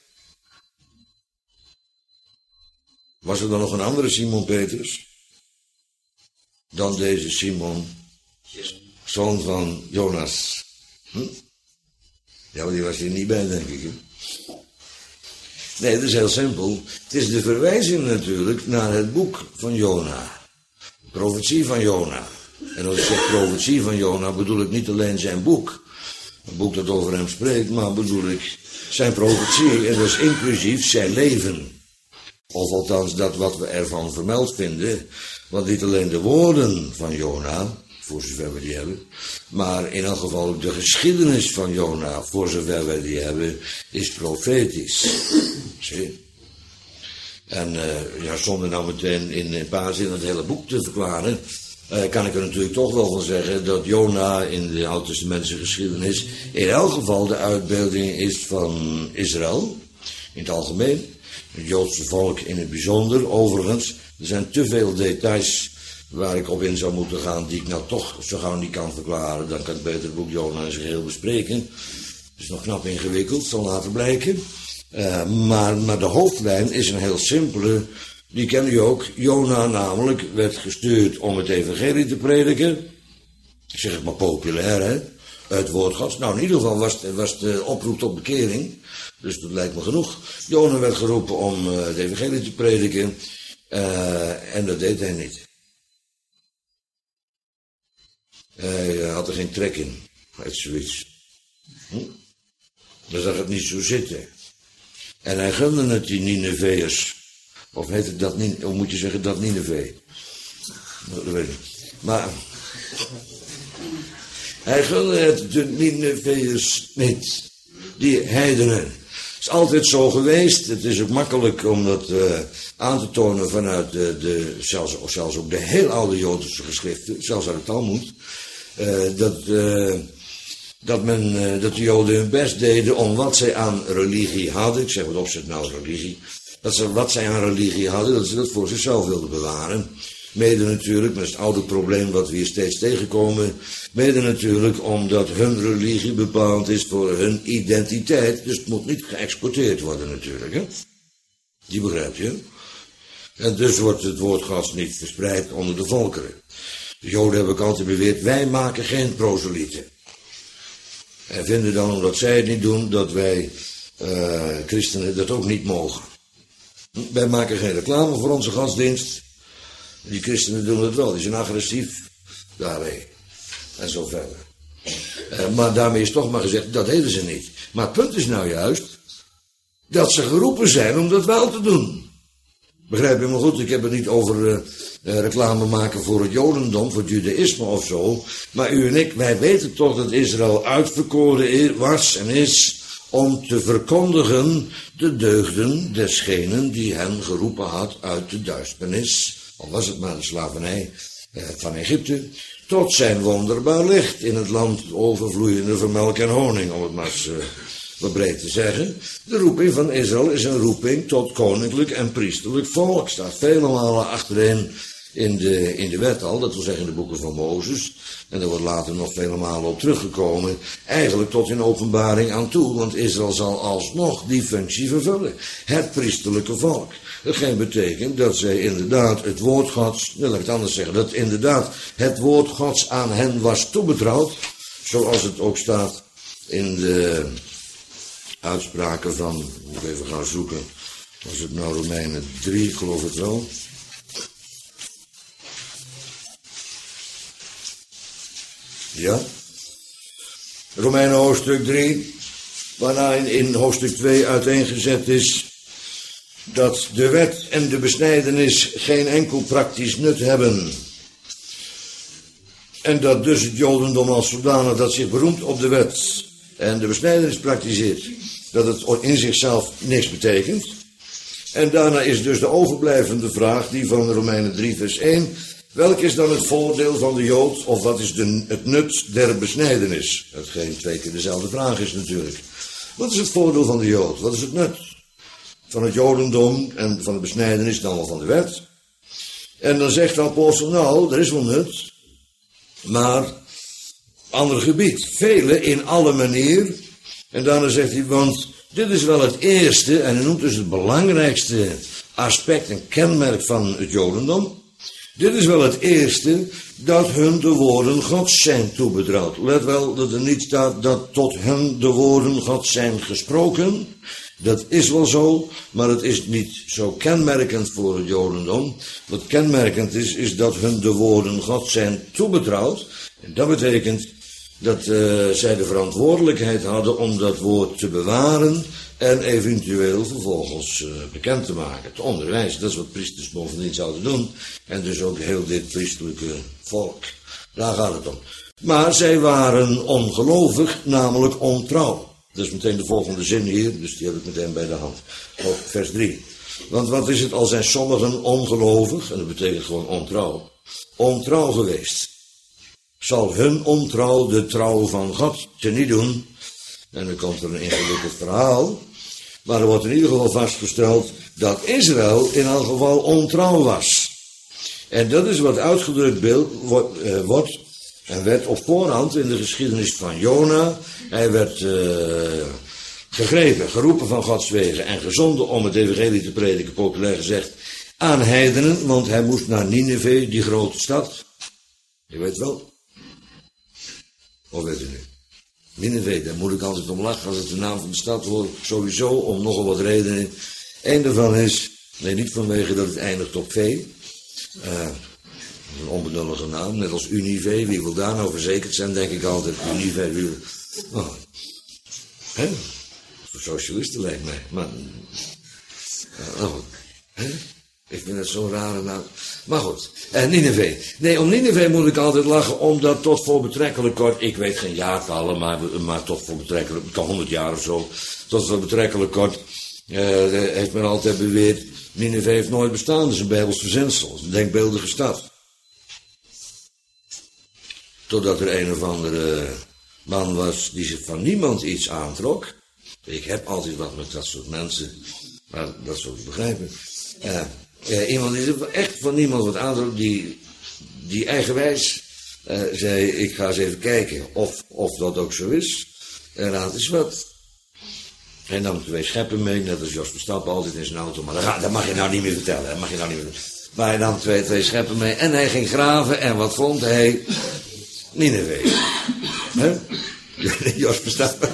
Was er dan nog een andere Simon Petrus? Dan deze Simon, zoon van Jonas. Ja, maar die was hier niet bij, denk ik. Hè? Nee, dat is heel simpel. Het is de verwijzing natuurlijk naar het boek van Jona. De profetie van Jona. En als ik zeg profetie van Jona, bedoel ik niet alleen zijn boek. Een boek dat over hem spreekt, maar bedoel ik zijn profetie. En dat is inclusief zijn leven. Of althans dat wat we ervan vermeld vinden. Want niet alleen de woorden van Jona, voor zover we die hebben, maar in elk geval de geschiedenis van Jona, voor zover wij die hebben, is profetisch. Zie? En zonder nou meteen in een paar zinnen het hele boek te verklaren, kan ik er natuurlijk toch wel van zeggen dat Jona in de Oud-testamentische geschiedenis in elk geval de uitbeelding is van Israël, in het algemeen, het Joodse volk in het bijzonder. Overigens, er zijn te veel details waar ik op in zou moeten gaan, die ik nou toch zo gauw niet kan verklaren. Dan kan ik beter het boek Jona in zijn geheel bespreken. Het is nog knap ingewikkeld, zal later blijken. Maar de hoofdlijn is een heel simpele. Die kennen je ook. Jona namelijk werd gestuurd om het evangelie te prediken. Ik zeg het maar populair, hè. Het woord Gods. Nou, in ieder geval was de oproep tot bekering. Dus dat lijkt me genoeg. Jona werd geroepen om het evangelie te prediken. En dat deed hij niet. Hij had er geen trek in. Uit zoiets. Dan zag het niet zo zitten. En hij gunde het die Nineveërs. Of heet het dat niet? Hoe moet je zeggen dat Nineve? Dat weet ik. Maar hij gunde het de Nineveërs niet. Die heidenen. Het is altijd zo geweest. Het is ook makkelijk om dat aan te tonen vanuit zelfs ook de heel oude Joodse geschriften. Zelfs uit het Talmud. Dat de Joden hun best deden om wat zij aan religie hadden. Ik zeg wat opzet nou religie. Dat ze wat zij aan religie hadden, dat ze dat voor zichzelf wilden bewaren. Mede natuurlijk, met het oude probleem wat we hier steeds tegenkomen. Mede natuurlijk omdat hun religie bepaald is voor hun identiteit. Dus het moet niet geëxporteerd worden natuurlijk. Hè? Die begrijp je. En dus wordt het woord Gods niet verspreid onder de volkeren. De Joden hebben ook altijd beweerd, wij maken geen proselieten. En vinden dan, omdat zij het niet doen, dat wij christenen dat ook niet mogen. Wij maken geen reclame voor onze godsdienst. Die christenen doen het wel, die zijn agressief daarmee. En zo verder. Maar daarmee is toch maar gezegd, dat deden ze niet. Maar het punt is nou juist, dat ze geroepen zijn om dat wel te doen. Begrijp je me goed, ik heb het niet over reclame maken voor het Jodendom, voor het Judaïsme of zo. Maar u en ik, wij weten toch dat Israël uitverkoren was en is om te verkondigen de deugden desgenen die hen geroepen had uit de duisternis, al was het maar de slavernij van Egypte, tot zijn wonderbaar licht in het land overvloeiende van melk en honing, om het maar eens wat breed te zeggen. De roeping van Israël is een roeping tot koninklijk en priesterlijk volk. Staat vele malen achterin in de wet al, dat wil zeggen in de boeken van Mozes. En daar wordt later nog vele malen op teruggekomen. Eigenlijk tot in openbaring aan toe, want Israël zal alsnog die functie vervullen. Het priesterlijke volk. Hetgeen betekent dat zij inderdaad het woord Gods, laat ik het anders zeggen, dat inderdaad het woord Gods aan hen was toebetrouwd. Zoals het ook staat in de uitspraken van, moet ik even gaan zoeken, was het nou Romeinen 3, ik geloof het wel. Ja, Romeinen hoofdstuk 3, waarna in hoofdstuk 2 uiteengezet is dat de wet en de besnijdenis geen enkel praktisch nut hebben. En dat dus het Jodendom als zodanig dat zich beroemt op de wet en de besnijdenis praktiseert, dat het in zichzelf niks betekent. En daarna is dus de overblijvende vraag, die van Romeinen 3 vers 1... Welk is dan het voordeel van de Jood, of wat is het nut der besnijdenis? Hetgeen 2 keer dezelfde vraag is natuurlijk. Wat is het voordeel van de Jood? Wat is het nut van het Jodendom en van de besnijdenis, dan wel van de wet? En dan zegt de apostel, nou, er is wel nut, maar ander gebied. Vele in alle manier. En daarna zegt hij, want dit is wel het eerste, en hij noemt dus het belangrijkste aspect en kenmerk van het Jodendom. Dit is wel het eerste, dat hun de woorden Gods zijn toebetrouwd. Let wel dat er niet staat dat tot hun de woorden Gods zijn gesproken. Dat is wel zo, maar het is niet zo kenmerkend voor het Jodendom. Wat kenmerkend is dat hun de woorden Gods zijn toebetrouwd. En dat betekent dat zij de verantwoordelijkheid hadden om dat woord te bewaren en eventueel vervolgens bekend te maken, te onderwijzen. Dat is wat priesters bovendien zouden doen. En dus ook heel dit priesterlijke volk. Daar gaat het om. Maar zij waren ongelovig, namelijk ontrouw. Dat is meteen de volgende zin hier, dus die heb ik meteen bij de hand. Op vers 3. Want wat is het, al zijn sommigen ongelovig, en dat betekent gewoon ontrouw, ontrouw geweest. Zal hun ontrouw de trouw van God teniet doen. En dan komt er een ingewikkeld verhaal. Maar er wordt in ieder geval vastgesteld dat Israël in elk geval ontrouw was. En dat is wat uitgedrukt wordt en werd op voorhand in de geschiedenis van Jona. Hij werd gegrepen, geroepen van Gods wegen en gezonden om het evangelie te prediken, populair gezegd, aan heidenen, want hij moest naar Nineve, die grote stad. Je weet wel. Of weet u nu? Nineve, daar moet ik altijd om lachen als ik de naam van de stad hoor. Sowieso, om nogal wat redenen. Eén daarvan is, nee, niet vanwege dat het eindigt op V. Een onbenullige naam, net als Unive. Wie wil daar nou verzekerd zijn, denk ik altijd. Unive, wie wil... Oh. Hè? Voor socialisten lijkt mij. Maar... Hè? Ik vind het zo'n rare naam. Maar goed, Nineve. Nee, om Nineve moet ik altijd lachen, omdat tot voor betrekkelijk kort, ik weet geen jaartallen, maar tot voor betrekkelijk, het kan 100 jaar of zo, tot voor betrekkelijk kort, heeft men altijd beweerd, Nineve heeft nooit bestaan, dat is een Bijbels verzinsel, een denkbeeldige stad. Totdat er een of andere man was die zich van niemand iets aantrok. Ik heb altijd wat met dat soort mensen, maar dat zult u begrijpen. Iemand die zich echt van niemand wat aantrok, die eigenwijs zei, ik ga eens even kijken of dat ook zo is. En raad eens wat. Hij nam 2 scheppen mee, net als Jos Verstappen altijd in zijn auto, maar dat mag je nou niet meer vertellen. Maar hij nam 2 scheppen mee en hij ging graven en wat vond hij? Nineve. Hè? Jos Verstappen.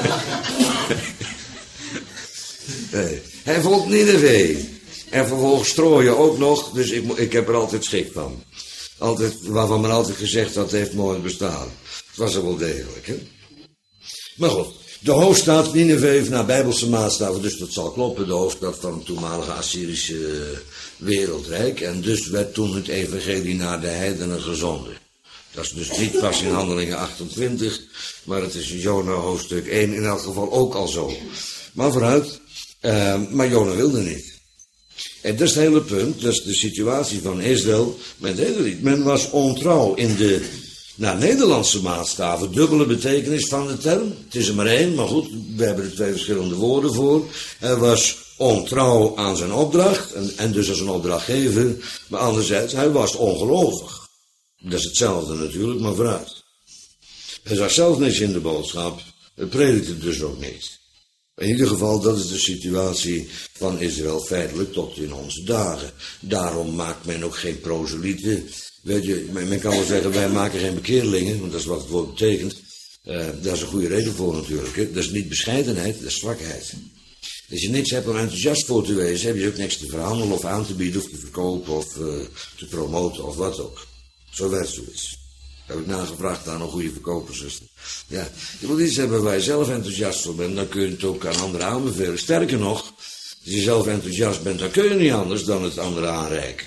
Nee. Hij vond Nineve. En vervolgens strooien ook nog, dus ik heb er altijd schik van. Waarvan men altijd gezegd dat heeft nooit bestaan. Het was er wel degelijk, hè. Maar goed, de hoofdstad Nineve naar Bijbelse maatstaven, dus dat zal kloppen, de hoofdstad van het toenmalige Assyrische wereldrijk. En dus werd toen het evangelie naar de heidenen gezonden. Dat is dus niet pas in Handelingen 28, maar het is in Jona hoofdstuk 1 in elk geval ook al zo. Maar vooruit, maar Jona wilde niet. En dat is het hele punt, dat is de situatie van Israël. Men was ontrouw in de, naar Nederlandse maatstaven, dubbele betekenis van de term. Het is er maar 1, maar goed, we hebben er 2 verschillende woorden voor. Hij was ontrouw aan zijn opdracht, en dus als een opdrachtgever. Maar anderzijds, hij was ongelovig. Dat is hetzelfde natuurlijk, maar vooruit. Hij zag zelf niks in de boodschap, hij predikte dus ook niet. In ieder geval, dat is de situatie van Israël feitelijk tot in onze dagen. Daarom maakt men ook geen proselieten. Weet je, men kan wel zeggen, wij maken geen bekeerlingen, want dat is wat het woord betekent. Daar is een goede reden voor natuurlijk. Hè. Dat is niet bescheidenheid, dat is zwakheid. Als je niks hebt om enthousiast voor te wezen, heb je ook niks te verhandelen of aan te bieden of te verkopen of te promoten of wat ook. Zo werkt zoiets. Heb ik nagevraagd aan een goede verkoperszuster. Ja, je moet iets hebben waar je zelf enthousiast voor bent, dan kun je het ook aan anderen aanbevelen. Sterker nog, als je zelf enthousiast bent, dan kun je niet anders dan het anderen aanreiken.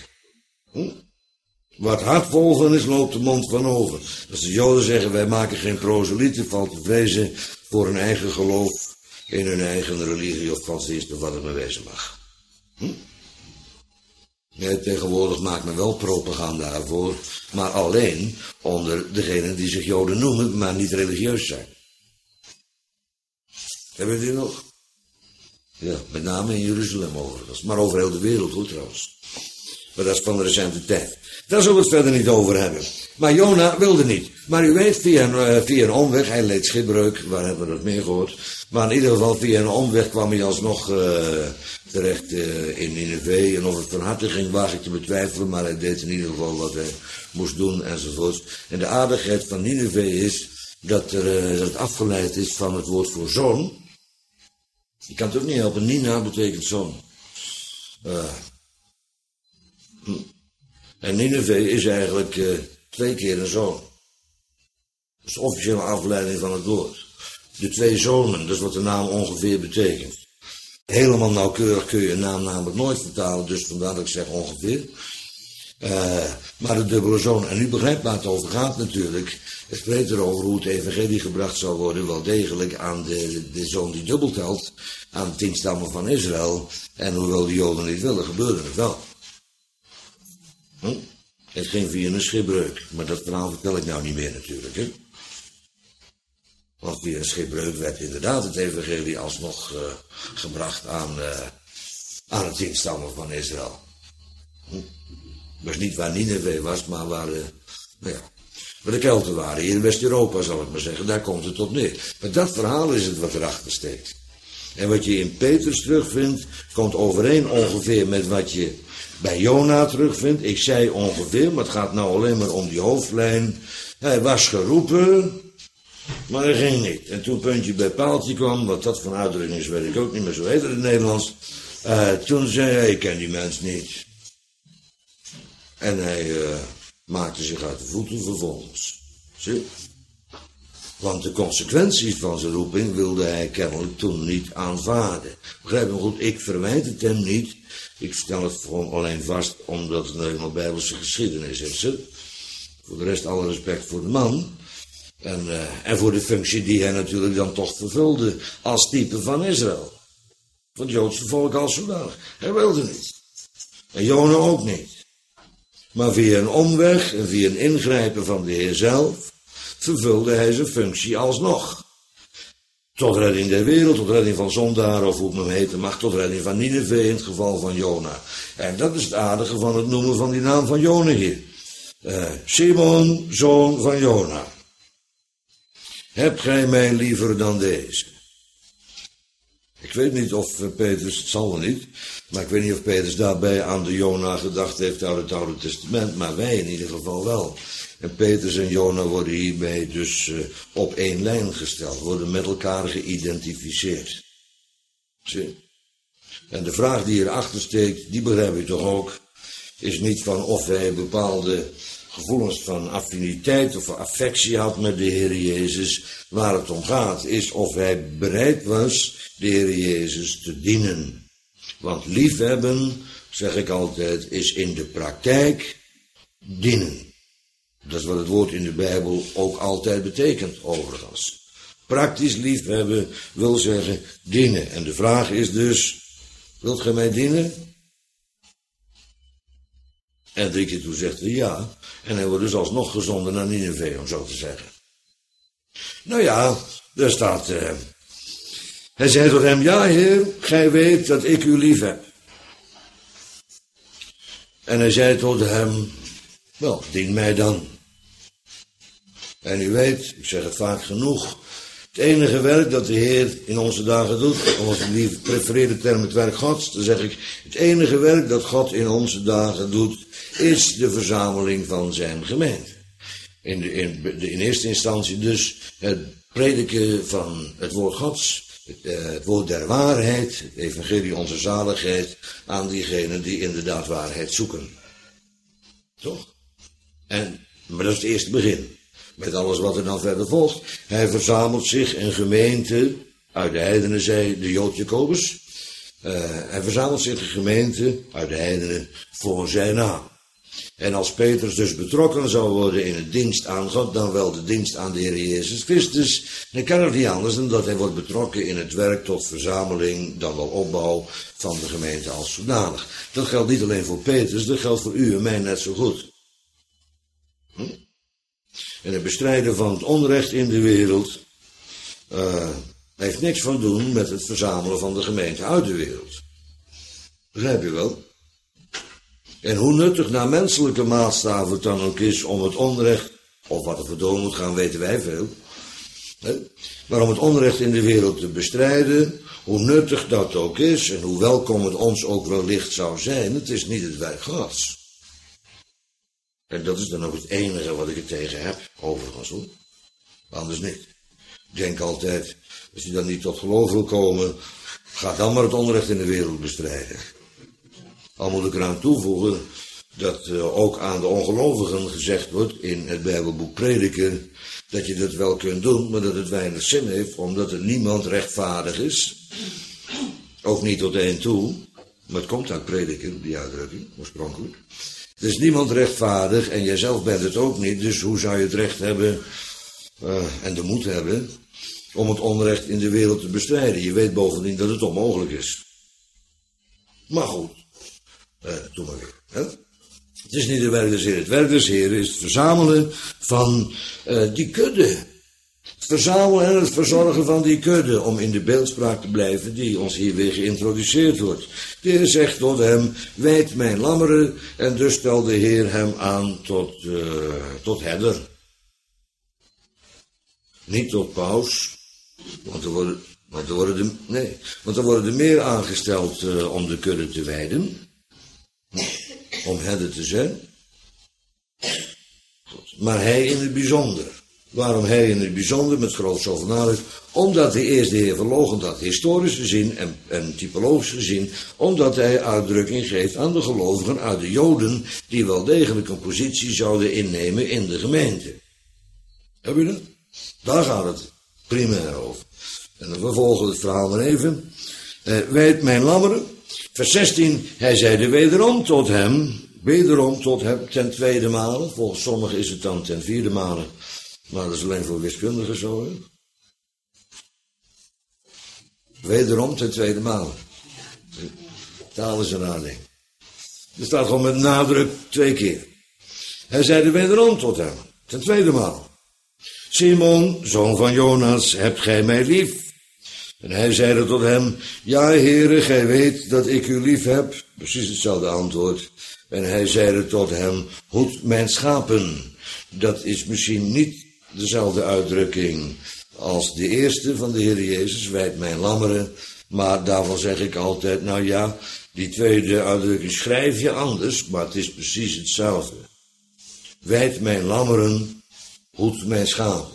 Wat hard volgen is, loopt de mond van over. Als de Joden zeggen, wij maken geen proselieten, valt te vrezen voor hun eigen geloof in hun eigen religie of godsdienst of wat het maar wezen mag. Nee, tegenwoordig maakt men wel propaganda ervoor, maar alleen onder degenen die zich Joden noemen, maar niet religieus zijn. Hebben we die nog? Ja, met name in Jeruzalem overigens, maar over heel de wereld hoor trouwens. Maar dat is van de recente tijd. Daar zullen we het verder niet over hebben. Maar Jona wilde niet. Maar u weet, via een omweg, hij leed schipbreuk, waar hebben we dat meer gehoord. Maar in ieder geval, via een omweg kwam hij alsnog terecht in Nineve. En of het van harte ging, waag ik te betwijfelen, maar hij deed in ieder geval wat hij moest doen enzovoort. En de aardigheid van Nineve is dat het afgeleid is van het woord voor zoon. Je kan het ook niet helpen, Nina betekent zoon. En Nineve is eigenlijk 2 keer een zoon. Dat is de officiële afleiding van het woord. De 2 zonen, dat is wat de naam ongeveer betekent. Helemaal nauwkeurig kun je een naam namelijk nooit vertalen, dus vandaar dat ik zeg ongeveer. Maar de dubbele zoon, en u begrijpt waar het over gaat natuurlijk. Het spreekt erover hoe het evangelie gebracht zal worden, wel degelijk aan de zoon die dubbel telt, aan de 10 stammen van Israël. En hoewel de Joden niet willen, gebeurde het wel. Het ging via een schipbreuk, maar dat verhaal vertel ik nou niet meer natuurlijk, hè. Want via een schipbreuk werd inderdaad het evangelie alsnog gebracht aan het 10 stammen van Israël. Dat is niet waar Nineve was, maar waar de Kelten waren. Hier in West-Europa zal ik maar zeggen, daar komt het op neer. Maar dat verhaal is het wat erachter steekt. En wat je in Petrus terugvindt, komt overeen ongeveer met wat je bij Jona terugvindt. Ik zei ongeveer, maar het gaat nou alleen maar om die hoofdlijn. Hij was geroepen, maar hij ging niet. En toen puntje bij paaltje kwam, wat dat van uitdrukking is, weet ik ook niet meer, zo heet het in het Nederlands. Toen zei hij, ik ken die mens niet. En hij maakte zich uit de voeten vervolgens. Zie? Want de consequenties van zijn roeping wilde hij kennelijk toen niet aanvaarden. Begrijp me goed, ik verwijt het hem niet. Ik stel het gewoon alleen vast omdat het nou eenmaal bijbelse geschiedenis is. Hè? Voor de rest alle respect voor de man. En voor de functie die hij natuurlijk dan toch vervulde als type van Israël. Van het Joodse volk als zodanig. Hij wilde niet. En Jona ook niet. Maar via een omweg en via een ingrijpen van de Heer zelf vervulde hij zijn functie alsnog. Tot redding der wereld, tot redding van zondaren, of hoe het men heten mag, tot redding van Nineve in het geval van Jona. En dat is het aardige van het noemen van die naam van Jona hier. Simon, zoon van Jona. Hebt gij mij liever dan deze? Ik weet niet of Petrus, het zal wel niet, maar ik weet niet of Petrus daarbij aan de Jona gedacht heeft uit het Oude Testament, maar wij in ieder geval wel. En Petrus en Jona worden hiermee dus op één lijn gesteld, worden met elkaar geïdentificeerd. Zie? En de vraag die hierachter steekt, die begrijp je toch ook, is niet van of hij bepaalde gevoelens van affiniteit of affectie had met de Heer Jezus. Waar het om gaat is of hij bereid was de Heer Jezus te dienen. Want liefhebben, zeg ik altijd, is in de praktijk dienen. Dat is wat het woord in de Bijbel ook altijd betekent, overigens. Praktisch liefhebben wil zeggen dienen. En de vraag is dus, wilt gij mij dienen? En 3 keer toe zegt hij ja. En hij wordt dus alsnog gezonden naar Nineve, om zo te zeggen. Nou ja, daar staat... hij zei tot hem, ja Heer, gij weet dat ik u lief heb. En hij zei tot hem, wel, dien mij dan. En u weet, ik zeg het vaak genoeg, het enige werk dat de Heer in onze dagen doet, om onze lieve prefereerde term het werk Gods, dan zeg ik, het enige werk dat God in onze dagen doet, is de verzameling van zijn gemeente. In eerste instantie dus het prediken van het woord Gods, het woord der waarheid, het evangelie onze zaligheid, aan diegenen die inderdaad waarheid zoeken. Toch? Maar dat is het eerste begin. Met alles wat er dan verder volgt. Hij verzamelt zich een gemeente uit de heidenen, zei de Jood Jacobus. Hij verzamelt zich een gemeente uit de heidenen voor zijn naam. En als Petrus dus betrokken zou worden in het dienst aan God, dan wel de dienst aan de Heer Jezus Christus, dan kan het niet anders dan dat hij wordt betrokken in het werk tot verzameling, dan wel opbouw van de gemeente als zodanig. Dat geldt niet alleen voor Petrus, dat geldt voor u en mij net zo goed. En het bestrijden van het onrecht in de wereld heeft niks van doen met het verzamelen van de gemeente uit de wereld. Begrijp je wel? En hoe nuttig naar menselijke maatstaven het dan ook is om het onrecht, of wat er voor door moet gaan, weten wij veel. Maar om het onrecht in de wereld te bestrijden, hoe nuttig dat ook is en hoe welkom het ons ook wellicht zou zijn, het is niet het werk Gods. En dat is dan ook het enige wat ik er tegen heb, overigens hoor. Anders niet. Ik denk altijd, als je dan niet tot geloof wil komen, ga dan maar het onrecht in de wereld bestrijden. Al moet ik eraan toevoegen dat ook aan de ongelovigen gezegd wordt in het Bijbelboek Prediker, dat je dat wel kunt doen, maar dat het weinig zin heeft, omdat er niemand rechtvaardig is. Ook niet tot één toe, maar het komt uit Prediker, die uitdrukking, oorspronkelijk. Er is niemand rechtvaardig en jijzelf bent het ook niet, dus hoe zou je het recht hebben en de moed hebben om het onrecht in de wereld te bestrijden? Je weet bovendien dat het onmogelijk is. Maar goed, doe maar weer. Hè? Het is niet het werk des Heeren. Het werk des Heeren is het verzamelen van die kudde. Het verzamelen en het verzorgen van die kudde, om in de beeldspraak te blijven die ons hier weer geïntroduceerd wordt. De Heer zegt tot hem, wijd mijn lammeren, en dus stelt de Heer hem aan tot herder. Niet tot paus, Want er worden er meer aangesteld om de kudde te weiden. Om herder te zijn. Maar hij in het bijzonder. Waarom hij in het bijzonder, met groot zoveel nadruk? Omdat hij eerst de Heer verloochend had, historisch gezien en typologisch gezien. Omdat hij uitdrukking geeft aan de gelovigen uit de Joden, die wel degelijk een positie zouden innemen in de gemeente. Heb je dat? Daar gaat het primair over. En dan vervolgen we het verhaal maar even. Wijd mijn lammeren. Vers 16, hij zeide wederom tot hem ten tweede male. Volgens sommigen is het dan ten vierde male. Maar dat is alleen voor wiskundigen zo. Hè? Wederom ten tweede male. Taal is een raar ding. Er staat gewoon met nadruk 2 keer. Hij zeide wederom tot hem, ten tweede maal. Simon, zoon van Jonas, hebt gij mij lief? En hij zeide tot hem, ja, Heere, gij weet dat ik u lief heb. Precies hetzelfde antwoord. En hij zeide tot hem, hoed mijn schapen. Dat is misschien niet dezelfde uitdrukking als de eerste van de Heer Jezus, wijd mijn lammeren. Maar daarvan zeg ik altijd, nou ja, die tweede uitdrukking schrijf je anders, maar het is precies hetzelfde. Wijd mijn lammeren, hoed mijn schapen.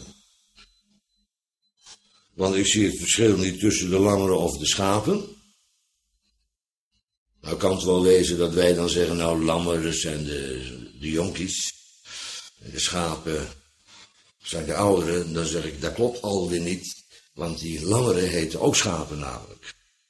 Want ik zie het verschil niet tussen de lammeren of de schapen. Nou kan het wel wezen dat wij dan zeggen, nou lammeren zijn de jonkies. En de schapen zijn de ouderen. Dan zeg ik, dat klopt alweer niet. Want die lammeren heten ook schapen namelijk.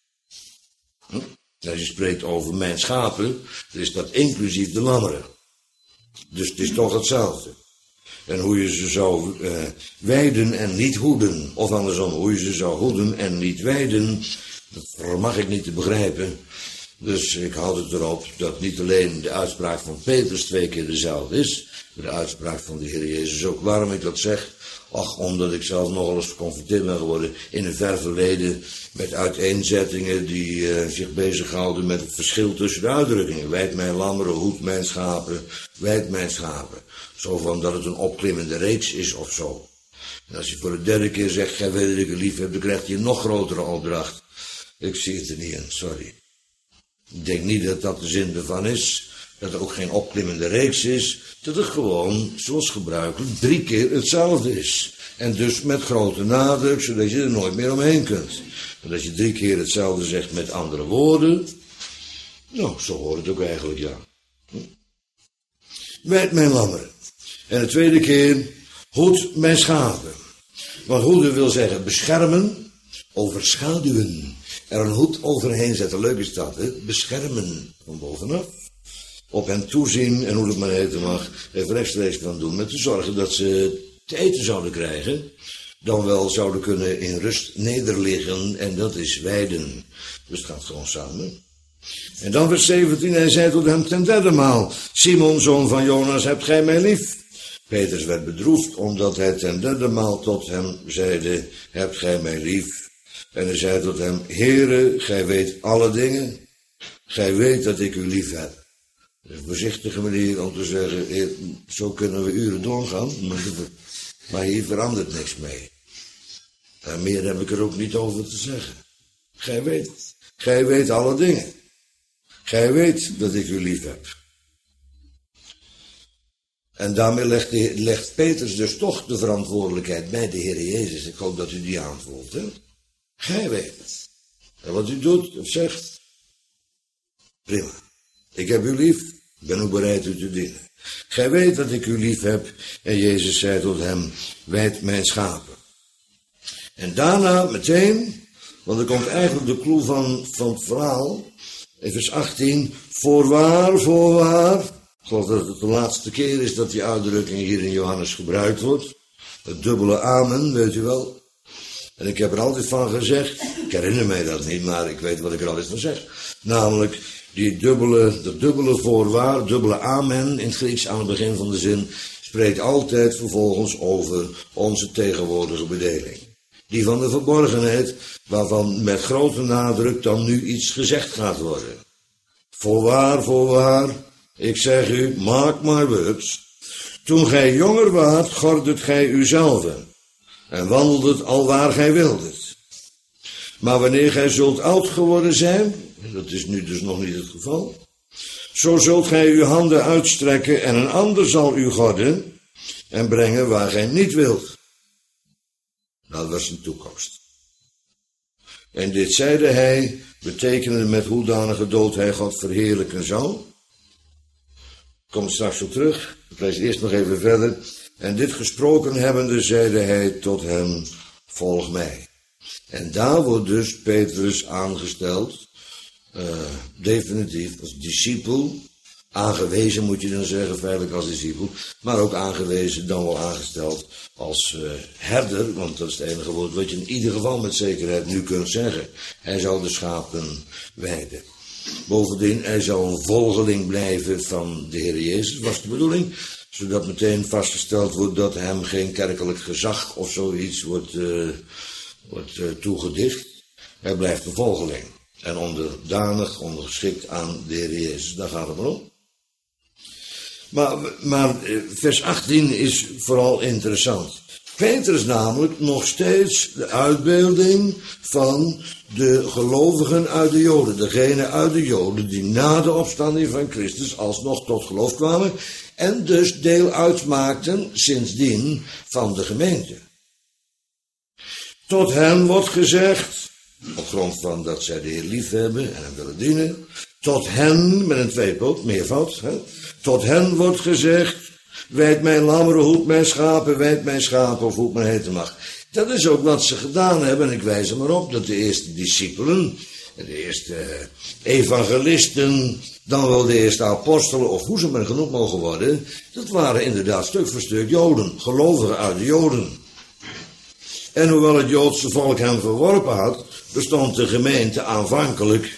Als je spreekt over mijn schapen, dan is dat inclusief de lammeren. Dus het is toch hetzelfde. En hoe je ze zou weiden en niet hoeden. Of andersom, hoe je ze zou hoeden en niet weiden. Dat vermag ik niet te begrijpen. Dus ik houd het erop dat niet alleen de uitspraak van Petrus 2 keer dezelfde is. Maar de uitspraak van de Heer Jezus ook. Waarom ik dat zeg? Ach, omdat ik zelf nogal eens geconfronteerd ben geworden in een ver verleden met uiteenzettingen die zich bezighouden met het verschil tussen de uitdrukkingen. Wijd mijn lammeren, hoed mijn schapen, wijd mijn schapen. Zo van dat het een opklimmende reeks is of zo. En als je voor de 3e keer zegt, gij weet dat ik u lief heb, dan krijgt hij een nog grotere opdracht. Ik zie het er niet in, sorry. Ik denk niet dat dat de zin ervan is. Dat er ook geen opklimmende reeks is. Dat het gewoon, zoals gebruikelijk, 3 keer hetzelfde is. En dus met grote nadruk, zodat je er nooit meer omheen kunt. Want als je 3 keer hetzelfde zegt met andere woorden. Nou, zo hoort het ook eigenlijk, ja. Wijd mijn lammeren. En de tweede keer, hoed mijn schapen. Want hoeden wil zeggen beschermen, overschaduwen. Er een hoed overheen zetten, leuk is dat, hè? Beschermen van bovenaf. Op hen toezien, en hoe het maar heten mag, even rechtstreeks van doen, met te zorgen dat ze te eten zouden krijgen, dan wel zouden kunnen in rust nederliggen, en dat is weiden. Dus het gaat gewoon samen. En dan vers 17, hij zei tot hem ten 3e maal, Simon, zoon van Jonas, hebt gij mij lief? Petrus werd bedroefd, omdat hij ten 3e maal tot hem zeide, hebt gij mij lief? En hij zei tot hem, Heere, gij weet alle dingen, gij weet dat ik u lief heb. Dat is een voorzichtige manier om te zeggen, zo kunnen we uren doorgaan, maar hier verandert niks mee. En meer heb ik er ook niet over te zeggen. Gij weet alle dingen. Gij weet dat ik u lief heb. En daarmee legt Petrus dus toch de verantwoordelijkheid bij de Heer Jezus. Ik hoop dat u die aanvoelt, hè. Gij weet het. En wat u doet of zegt, prima. Ik heb u lief, ik ben ook bereid u te dienen. Gij weet dat ik u lief heb. En Jezus zei tot hem, wijd mijn schapen. En daarna meteen, want er komt eigenlijk de clue van het verhaal, in vers 18, voorwaar. Ik geloof dat het de laatste keer is dat die uitdrukking hier in Johannes gebruikt wordt. Het dubbele amen, weet u wel. En ik heb er altijd van gezegd, ik herinner mij dat niet, maar ik weet wat ik er altijd van zeg. Namelijk, dat dubbele voorwaar, dubbele amen in het Grieks aan het begin van de zin, spreekt altijd vervolgens over onze tegenwoordige bedeling. Die van de verborgenheid, waarvan met grote nadruk dan nu iets gezegd gaat worden. Voorwaar, ik zeg u, mark my words. Toen gij jonger waart, gordet gij uzelven. en wandeldet alwaar gij wildet. Maar wanneer gij zult oud geworden zijn, dat is nu dus nog niet het geval, zo zult gij uw handen uitstrekken en een ander zal u gorden en brengen waar gij niet wilt. Dat was zijn toekomst. En dit zeide hij, betekende met hoedanige dood hij God verheerlijken zou. Ik kom straks op terug, ik lees eerst nog even verder. En dit gesproken hebbende, zeide hij tot hem, volg mij. En daar wordt dus Petrus aangesteld, definitief als discipel, aangewezen moet je dan zeggen, feitelijk als discipel, maar ook aangewezen, dan wel aangesteld als herder, want dat is het enige woord wat je in ieder geval met zekerheid nu kunt zeggen. Hij zal de schapen weiden. Bovendien, hij zal een volgeling blijven van de Heer Jezus, was de bedoeling, zodat meteen vastgesteld wordt dat hem geen kerkelijk gezag of zoiets wordt toegedicht. Hij blijft een volgeling en onderdanig, ondergeschikt aan de Heer Jezus, daar gaat het maar om. Maar vers 18 is vooral interessant. Petrus namelijk nog steeds de uitbeelding van de gelovigen uit de Joden. Degene uit de Joden die na de opstanding van Christus alsnog tot geloof kwamen. En dus deel uitmaakten sindsdien van de gemeente. Tot hen wordt gezegd, op grond van dat zij de Heer lief hebben en hem willen dienen. Tot hen, met een tweepoot, meervoud. Tot hen wordt gezegd, wijd mijn lammeren, hoed mijn schapen, wijd mijn schapen of hoe het maar heten mag. Dat is ook wat ze gedaan hebben. En ik wijs er maar op dat de eerste discipelen, de eerste evangelisten, dan wel de eerste apostelen, of hoe ze maar genoemd mogen worden, dat waren inderdaad stuk voor stuk Joden, gelovigen uit de Joden. En hoewel het Joodse volk hem verworpen had, bestond de gemeente aanvankelijk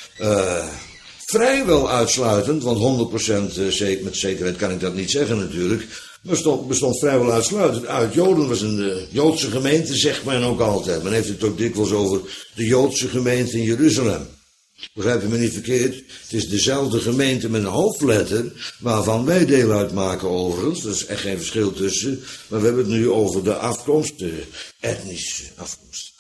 vrijwel uitsluitend, want 100% met zekerheid kan ik dat niet zeggen natuurlijk, maar bestond vrijwel uitsluitend uit Joden. Was een Joodse gemeente, zegt men ook altijd. Men heeft het ook dikwijls over de Joodse gemeente in Jeruzalem. Begrijp je me niet verkeerd? Het is dezelfde gemeente met een hoofdletter, waarvan wij deel uitmaken overigens. Er is echt geen verschil tussen. Maar we hebben het nu over de afkomst, de etnische afkomst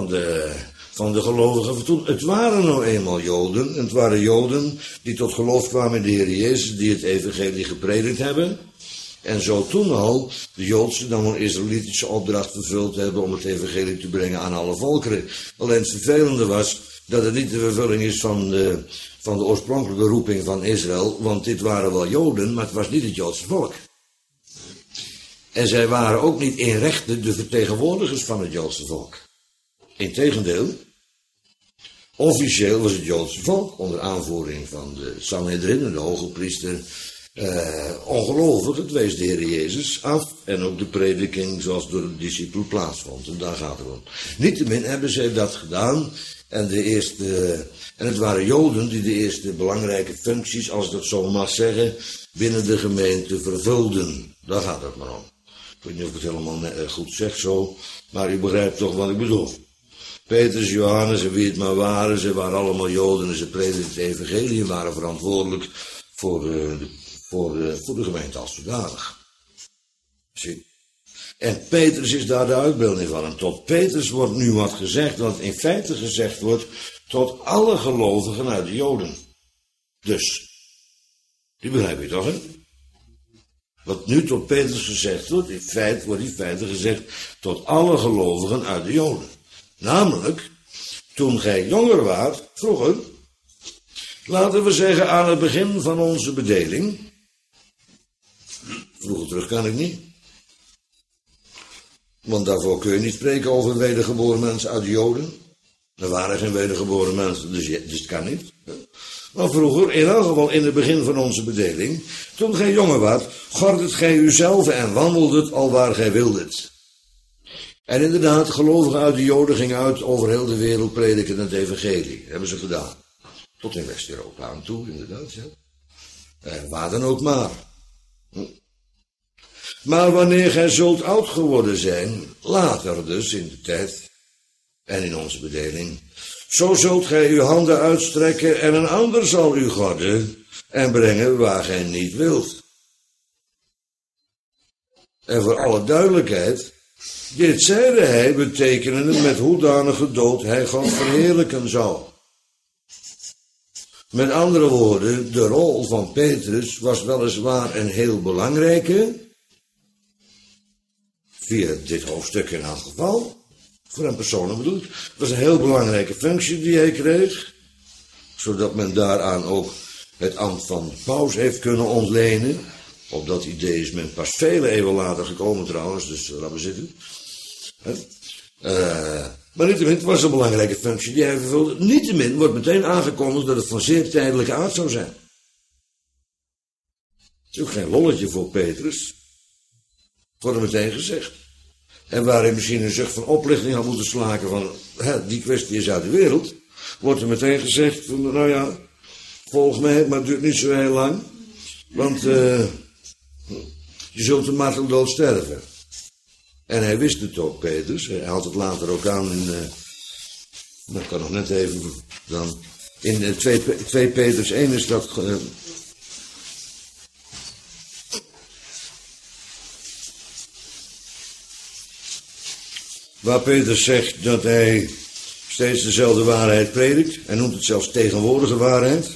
van de gelovigen van toen. Het waren nou eenmaal Joden. En het waren Joden die tot geloof kwamen in de Heer Jezus, die het evangelie gepredikt hebben. En zo toen al de Joodse, dan een Israëlitische opdracht vervuld hebben om het evangelie te brengen aan alle volkeren. Alleen het vervelende was dat het niet de vervulling is van de oorspronkelijke roeping van Israël, want dit waren wel Joden, maar het was niet het Joodse volk. En zij waren ook niet in rechte de vertegenwoordigers van het Joodse volk. Integendeel, officieel was het Joodse volk, onder aanvoering van de Sanhedrin, de hoge priester, ongelovig, het wees de Heer Jezus af en ook de prediking zoals door de discipelen plaatsvond. En daar gaat het om. Niettemin hebben zij dat gedaan en het waren Joden die de eerste belangrijke functies, als ik dat zo mag zeggen, binnen de gemeente vervulden. Daar gaat het maar om. Ik weet niet of ik het helemaal goed zeg zo, maar u begrijpt toch wat ik bedoel. Petrus, Johannes en wie het maar waren, ze waren allemaal Joden en ze predikten het evangelie en waren verantwoordelijk voor de gemeente als zodanig. Zie. En Petrus is daar de uitbeelding van. En tot Petrus wordt nu wat gezegd, wat in feite gezegd wordt tot alle gelovigen uit de Joden. Dus, die begrijp je toch, hè? Wat nu tot Petrus gezegd wordt, wordt in feite gezegd tot alle gelovigen uit de Joden. Namelijk, toen gij jonger waart, vroeger, laten we zeggen aan het begin van onze bedeling. Vroeger terug kan ik niet. Want daarvoor kun je niet spreken over wedergeboren mensen uit de Joden. Er waren geen wedergeboren mensen, dus het kan niet. Maar vroeger, in elk geval in het begin van onze bedeling, toen gij jonger waart, gordet gij uzelf en wandeldet alwaar gij wildet. En inderdaad, gelovigen uit de Joden gingen uit over heel de wereld prediken het evangelie. Dat hebben ze gedaan. Tot in West-Europa aan toe, inderdaad. Ja. Waar dan ook maar. Maar wanneer gij zult oud geworden zijn, later dus in de tijd en in onze bedeling, zo zult gij uw handen uitstrekken en een ander zal u gorden en brengen waar gij niet wilt. En voor alle duidelijkheid, Dit zeide hij, betekenende met hoedanige dood hij God verheerlijken zou. Met andere woorden, de rol van Petrus was weliswaar een heel belangrijke, via dit hoofdstuk in elk geval, voor hem persoonlijk bedoeld. Het was een heel belangrijke functie die hij kreeg, zodat men daaraan ook het ambt van paus heeft kunnen ontlenen. Op dat idee is men pas vele eeuwen later gekomen trouwens, dus laten we zitten. Maar niettemin, het was een belangrijke functie die hij vervulde. Niettemin wordt meteen aangekondigd dat het van zeer tijdelijke aard zou zijn. Het is ook geen lolletje voor Petrus. Wordt er meteen gezegd. En waar hij misschien een zucht van oplichting had moeten slaken van, die kwestie is uit de wereld, wordt er meteen gezegd van, nou ja, volg mij, maar het duurt niet zo heel lang, want je zult de marteldood sterven. En hij wist het ook, Petrus. Hij haalt het later ook aan in, dat kan nog net even dan, in 2 Petrus 1 is dat, waar Petrus zegt dat hij steeds dezelfde waarheid predikt. Hij noemt het zelfs tegenwoordige waarheid.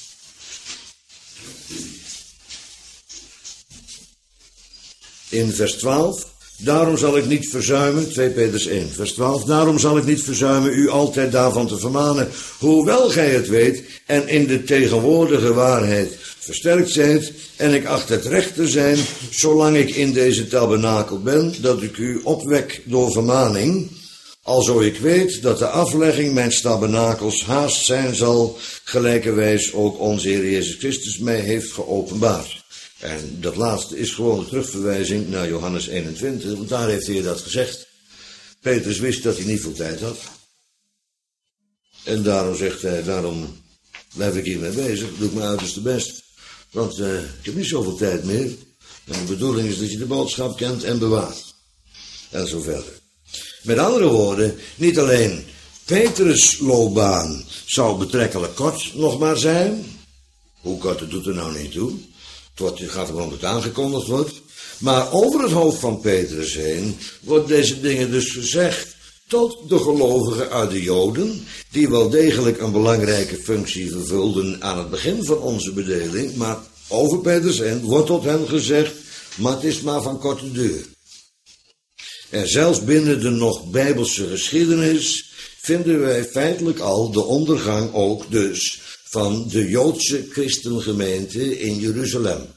In vers 12. Daarom zal ik niet verzuimen, 2 Petrus 1, vers 12. Daarom zal ik niet verzuimen u altijd daarvan te vermanen, hoewel gij het weet en in de tegenwoordige waarheid versterkt zijt. En ik acht het recht te zijn, zolang ik in deze tabernakel ben, dat ik u opwek door vermaning, alzo ik weet dat de aflegging mijn tabernakels haast zijn zal, gelijkerwijs ook onze Heer Jezus Christus mij heeft geopenbaard. En dat laatste is gewoon een terugverwijzing naar Johannes 21, want daar heeft hij dat gezegd. Petrus wist dat hij niet veel tijd had. En daarom zegt hij, daarom blijf ik hiermee bezig, doe ik mijn uiterste best. Want ik heb niet zoveel tijd meer. En de bedoeling is dat je de boodschap kent en bewaart. En zo verder. Met andere woorden, niet alleen Petrus' loopbaan zou betrekkelijk kort nog maar zijn. Hoe kort, het doet er nou niet toe. Het gaat erom dat het aangekondigd wordt. Maar over het hoofd van Petrus heen wordt deze dingen dus gezegd tot de gelovigen uit de Joden, die wel degelijk een belangrijke functie vervulden aan het begin van onze bedeling, maar over Petrus heen wordt tot hen gezegd, maar het is maar van korte duur. En zelfs binnen de nog bijbelse geschiedenis vinden wij feitelijk al de ondergang ook dus van de Joodse christengemeente in Jeruzalem.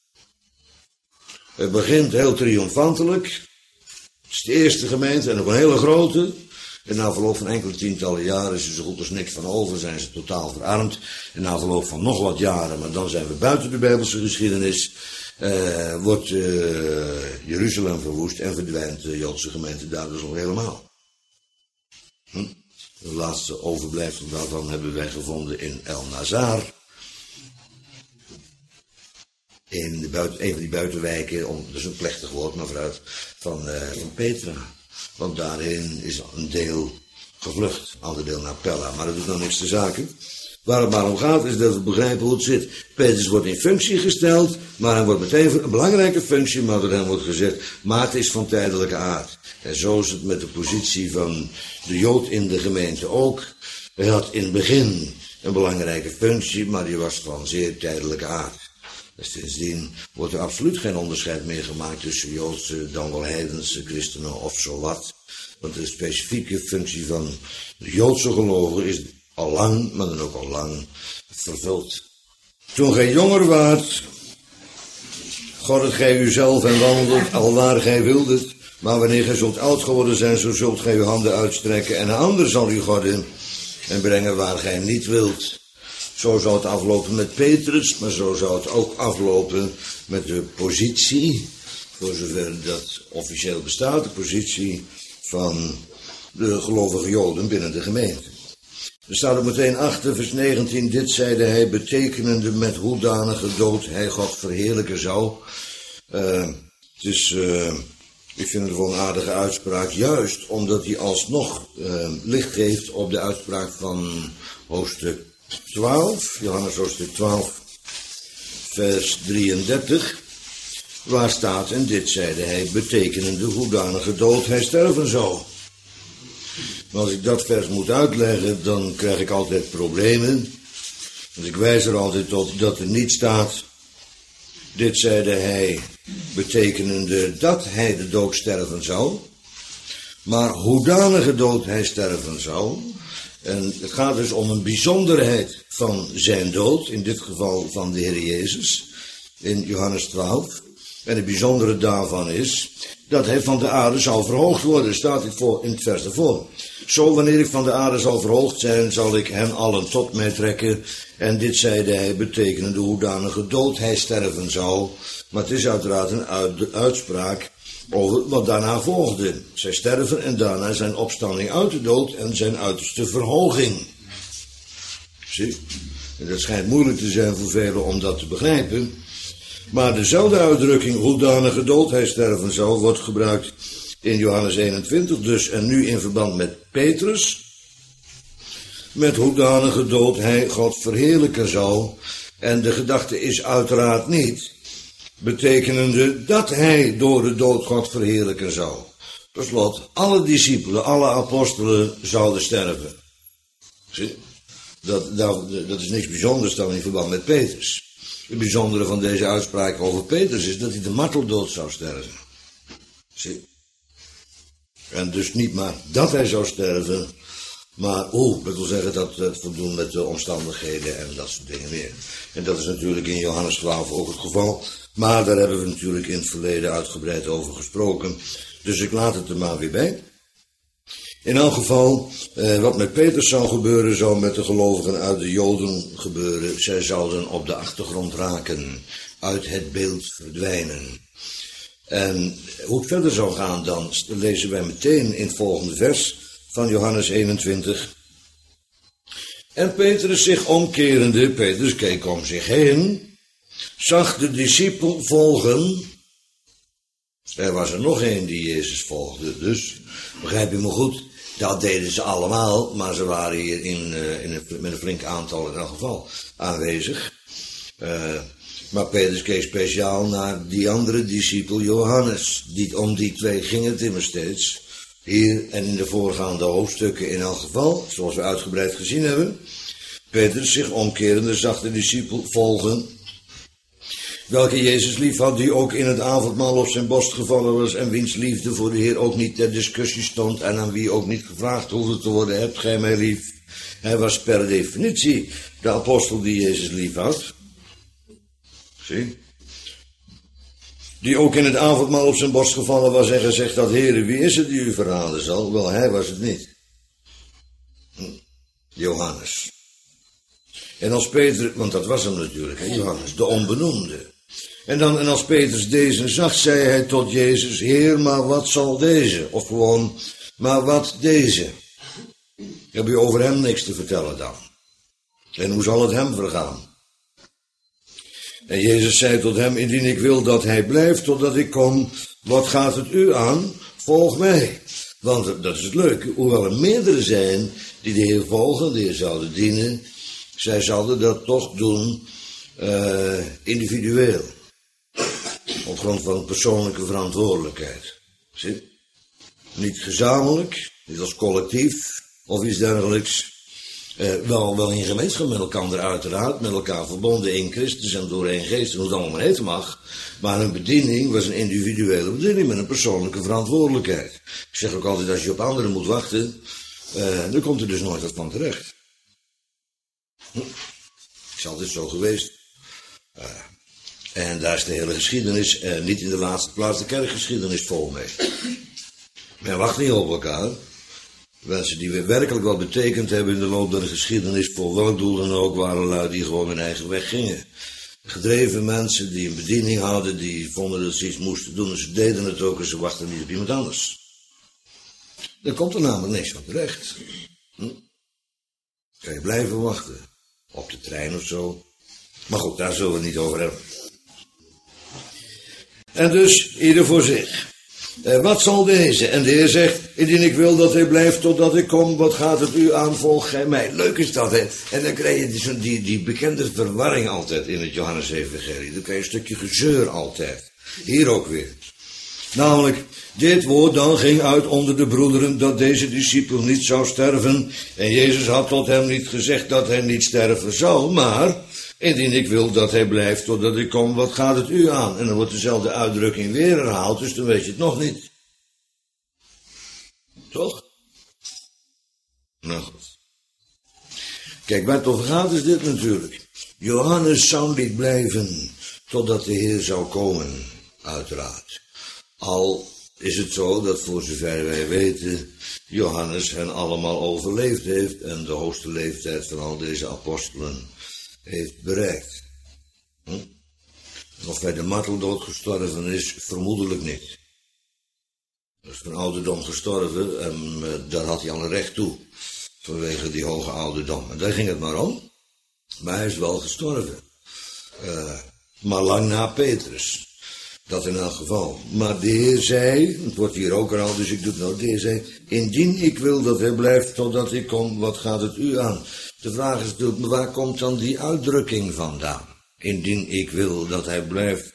Het begint heel triomfantelijk. Het is de eerste gemeente en ook een hele grote. En na verloop van enkele tientallen jaren is er zo goed als niks van over, zijn ze totaal verarmd. En na verloop van nog wat jaren, maar dan zijn we buiten de bijbelse geschiedenis, wordt Jeruzalem verwoest en verdwijnt de Joodse gemeente daar dus al helemaal. De laatste overblijfsel daarvan hebben wij gevonden in El Nazar. In een van die buitenwijken, dat is een plechtig woord, maar vooruit, van Petra. Want daarheen is een deel gevlucht, een ander deel naar Pella. Maar dat doet nog niks te zaken. Waar het maar om gaat is dat we begrijpen hoe het zit. Petrus wordt in functie gesteld, maar hij wordt meteen een belangrijke functie, maar door hem wordt gezegd, maar het is van tijdelijke aard. En zo is het met de positie van de Jood in de gemeente ook. Hij had in het begin een belangrijke functie, maar die was van zeer tijdelijke aard. Dus sindsdien wordt er absoluut geen onderscheid meer gemaakt tussen Joodse, dan wel heidense christenen of zo wat. Want de specifieke functie van de Joodse gelovigen is al lang, maar dan ook al lang vervuld. Toen gij jonger waart, gordet gij uzelf en wandelt alwaar gij wildet. Maar wanneer gij zult oud geworden zijn, zo zult gij uw handen uitstrekken en een ander zal u gorden en brengen waar gij niet wilt. Zo zou het aflopen met Petrus, maar zo zou het ook aflopen met de positie, voor zover dat officieel bestaat, de positie van de gelovige Joden binnen de gemeente. Er staat ook meteen achter, vers 19, dit zeide hij, betekenende met hoedanige dood hij God verheerlijken zou. Ik vind het wel een aardige uitspraak, juist omdat hij alsnog licht geeft op de uitspraak van hoofdstuk 12, Johannes hoofdstuk 12, vers 33. waar staat, en dit zeide hij, betekenende hoedanige dood hij sterven zou. Maar als ik dat vers moet uitleggen, dan krijg ik altijd problemen. Dus ik wijs er altijd op dat er niet staat, dit zeide hij, betekenende dat hij de dood sterven zou. Maar hoedanige dood hij sterven zou. En het gaat dus om een bijzonderheid van zijn dood, in dit geval van de Heer Jezus, in Johannes 12. En het bijzondere daarvan is dat hij van de aarde zal verhoogd worden, staat dit in het vers ervoor. Zo, wanneer ik van de aarde zal verhoogd zijn, zal ik hen allen tot mij trekken. En dit zeide hij, betekenende hoedanige dood hij sterven zou. Maar het is uiteraard een uitspraak over wat daarna volgde. Zij sterven en daarna zijn opstanding uit de dood en zijn uiterste verhoging. Zie, en dat schijnt moeilijk te zijn voor velen om dat te begrijpen. Maar dezelfde uitdrukking, hoedanige dood hij sterven zou, wordt gebruikt in Johannes 21 dus. En nu in verband met Petrus. Met hoedanige dood hij God verheerlijken zou. En de gedachte is uiteraard niet betekenende dat hij door de dood God verheerlijken zou. Per slot, alle discipelen, alle apostelen zouden sterven. Zie? Dat is niks bijzonders dan in verband met Petrus. Het bijzondere van deze uitspraak over Petrus is dat hij de marteldood zou sterven. Zie? En dus niet maar dat hij zou sterven, maar dat wil zeggen dat het voldoen met de omstandigheden en dat soort dingen meer. En dat is natuurlijk in Johannes 12 ook het geval. Maar daar hebben we natuurlijk in het verleden uitgebreid over gesproken. Dus ik laat het er maar weer bij. In elk geval, wat met Petrus zou gebeuren, zou met de gelovigen uit de Joden gebeuren. Zij zouden op de achtergrond raken, uit het beeld verdwijnen. En hoe het verder zou gaan dan, lezen wij meteen in het volgende vers van Johannes 21. En Petrus zich omkerende, Petrus keek om zich heen, zag de discipel volgen. Er was er nog één die Jezus volgde, dus begrijp je me goed, dat deden ze allemaal, maar ze waren hier met een flink aantal in elk geval aanwezig. Maar Petrus keek speciaal naar die andere discipel Johannes. Om die twee ging het immers steeds. Hier en in de voorgaande hoofdstukken in elk geval, zoals we uitgebreid gezien hebben. Petrus zich omkerende zag de discipel volgen, welke Jezus lief had, die ook in het avondmaal op zijn borst gevallen was en wiens liefde voor de Heer ook niet ter discussie stond en aan wie ook niet gevraagd hoefde te worden, hebt gij mij lief? Hij was per definitie de apostel die Jezus lief had. Zie? Die ook in het avondmaal op zijn borst gevallen was en gezegd had, Heere, wie is het die u verraden zal? Wel, hij was het niet. Johannes. En als Petrus, want dat was hem natuurlijk, hè, Johannes, de onbenoemde. En als Petrus deze zag, zei hij tot Jezus, Heer, maar wat zal deze? Of gewoon, maar wat deze? Heb je over hem niks te vertellen dan? En hoe zal het hem vergaan? En Jezus zei tot hem, indien ik wil dat hij blijft totdat ik kom, wat gaat het u aan? Volg mij. Want dat is het leuke, hoewel er meerdere zijn die de Heer volgen, de Heer zouden dienen, zij zouden dat toch doen individueel. Op grond van persoonlijke verantwoordelijkheid. Zie? Niet gezamenlijk, niet als collectief of iets dergelijks. Wel in gemeenschap met elkaar uiteraard, met elkaar verbonden in Christus en door één geest, en hoe het allemaal heten mag. Maar hun bediening was een individuele bediening met een persoonlijke verantwoordelijkheid. Ik zeg ook altijd, als je op anderen moet wachten, dan komt er dus nooit wat van terecht. Is altijd zo geweest. En daar is de hele geschiedenis, niet in de laatste plaats de kerkgeschiedenis vol mee. Men wacht niet op elkaar. Mensen die werkelijk wat betekend hebben in de loop der geschiedenis, voor welk doel dan ook, waren lui die gewoon hun eigen weg gingen. Gedreven mensen die een bediening hadden, die vonden dat ze iets moesten doen en ze deden het ook en ze wachten niet op iemand anders. Daar komt er namelijk niks van terecht. Kan je blijven wachten. Op de trein of zo. Maar goed, daar zullen we het niet over hebben. En dus, ieder voor zich. Wat zal deze? En de Heer zegt, indien ik wil dat hij blijft totdat ik kom, wat gaat het u aan, volg gij mij. Leuk is dat, hè. En dan krijg je die bekende verwarring altijd in het Johannes-evangelie. Dan krijg je een stukje gezeur altijd. Hier ook weer. Namelijk, dit woord dan ging uit onder de broederen dat deze discipel niet zou sterven. En Jezus had tot hem niet gezegd dat hij niet sterven zou, maar indien ik wil dat hij blijft totdat ik kom, wat gaat het u aan? En dan wordt dezelfde uitdrukking weer herhaald, dus dan weet je het nog niet. Toch? Nou goed. Kijk, waar het over gaat is dit natuurlijk. Johannes zou niet blijven totdat de Heer zou komen, uiteraard. Al is het zo dat voor zover wij weten, Johannes hen allemaal overleefd heeft en de hoogste leeftijd van al deze apostelen heeft bereikt. Of hij de marteldood gestorven is, vermoedelijk niet. Hij is van ouderdom gestorven en daar had hij al een recht toe, vanwege die hoge ouderdom. En daar ging het maar om. Maar hij is wel gestorven. Maar lang na Petrus. Dat in elk geval. Maar de Heer zei, het wordt hier ook al, dus ik doe het nou, de Heer zei, indien ik wil dat hij blijft totdat ik kom, wat gaat het u aan? De vraag is natuurlijk, waar komt dan die uitdrukking vandaan? Indien ik wil dat hij blijft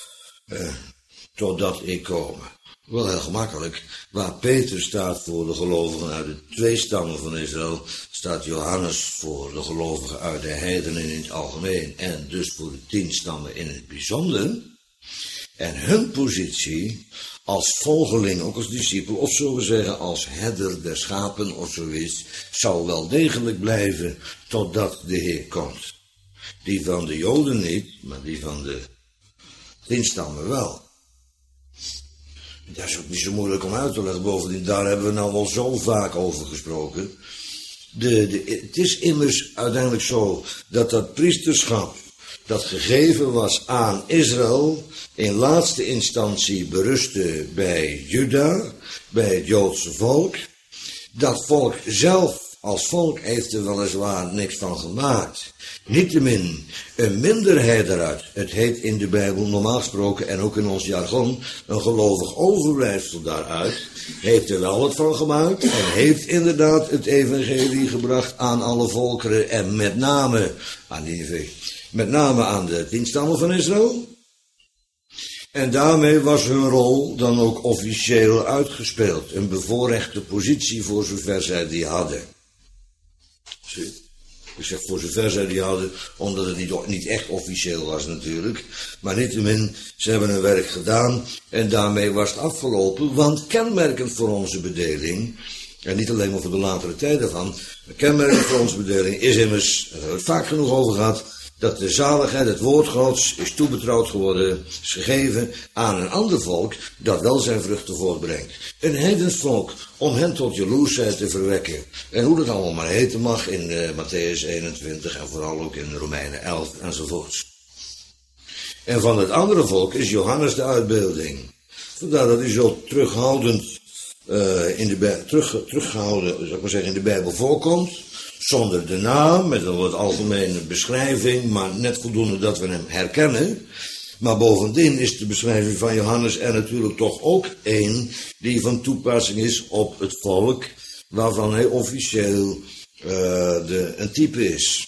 totdat ik kom. Wel heel gemakkelijk. Waar Petrus staat voor de gelovigen uit de 2 stammen van Israël, staat Johannes voor de gelovigen uit de heidenen in het algemeen. En dus voor de 10 stammen in het bijzonder. En hun positie als volgeling, ook als discipel, of zullen we zeggen als herder der schapen of zoiets, zal wel degelijk blijven totdat de Heer komt. Die van de Joden niet, maar die van de 10 stammen wel. Dat is ook niet zo moeilijk om uit te leggen. Bovendien, daar hebben we nou al zo vaak over gesproken. Het is immers uiteindelijk zo dat dat priesterschap dat gegeven was aan Israël, in laatste instantie berustte bij Juda, bij het Joodse volk. Dat volk zelf als volk heeft er weliswaar niks van gemaakt. Niettemin een minderheid daaruit, het heet in de Bijbel normaal gesproken en ook in ons jargon, een gelovig overblijfsel daaruit, heeft er wel wat van gemaakt en heeft inderdaad het evangelie gebracht aan alle volkeren en met name aan de 10 stammen van Israël. En daarmee was hun rol dan ook officieel uitgespeeld. Een bevoorrechte positie voor zover zij die hadden. Ik zeg voor zover zij die hadden, omdat het niet echt officieel was natuurlijk. Maar niettemin, ze hebben hun werk gedaan en daarmee was het afgelopen. Want kenmerkend voor onze bedeling, en niet alleen maar voor de latere tijden van, kenmerkend voor onze bedeling is immers, daar hebben we het vaak genoeg over gehad, dat de zaligheid, het woord Gods, is toebetrouwd geworden, is gegeven aan een ander volk dat wel zijn vruchten voortbrengt. Een heidens volk, om hen tot jaloersheid te verwekken. En hoe dat allemaal maar heten mag in Matthäus 21 en vooral ook in Romeinen 11 enzovoorts. En van het andere volk is Johannes de uitbeelding. Vandaar dat hij zo terughoudend, teruggehouden, zou ik maar zeggen, in de Bijbel voorkomt. Zonder de naam, met een wat algemene beschrijving, maar net voldoende dat we hem herkennen. Maar bovendien is de beschrijving van Johannes er natuurlijk toch ook één die van toepassing is op het volk, waarvan hij officieel een type is.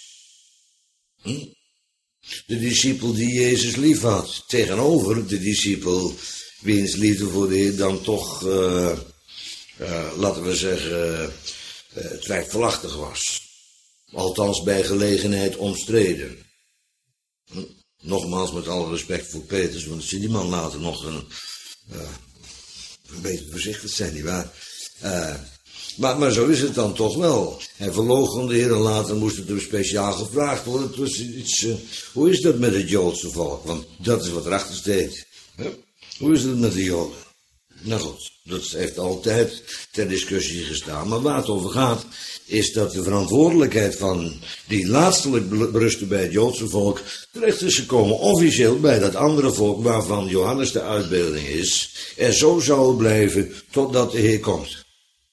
De discipel die Jezus lief had, tegenover de discipel wiens liefde voor de Heer dan toch, laten we zeggen, twijfelachtig was. Althans bij gelegenheid omstreden. Nogmaals met alle respect voor Petrus, want als die man later nog een beetje voorzichtig zijn, nietwaar? Maar zo is het dan toch wel. Hij verloochende de Heer en later moest het hem speciaal gevraagd worden. Het was iets, hoe is dat met het Joodse volk? Want dat is wat erachter steekt. Hoe is het met de Joden? Nou goed, dat heeft altijd ter discussie gestaan. Maar waar het over gaat, is dat de verantwoordelijkheid van die laatstelijk berustte bij het Joodse volk terecht is gekomen officieel bij dat andere volk waarvan Johannes de uitbeelding is. En zo zou het blijven totdat de Heer komt.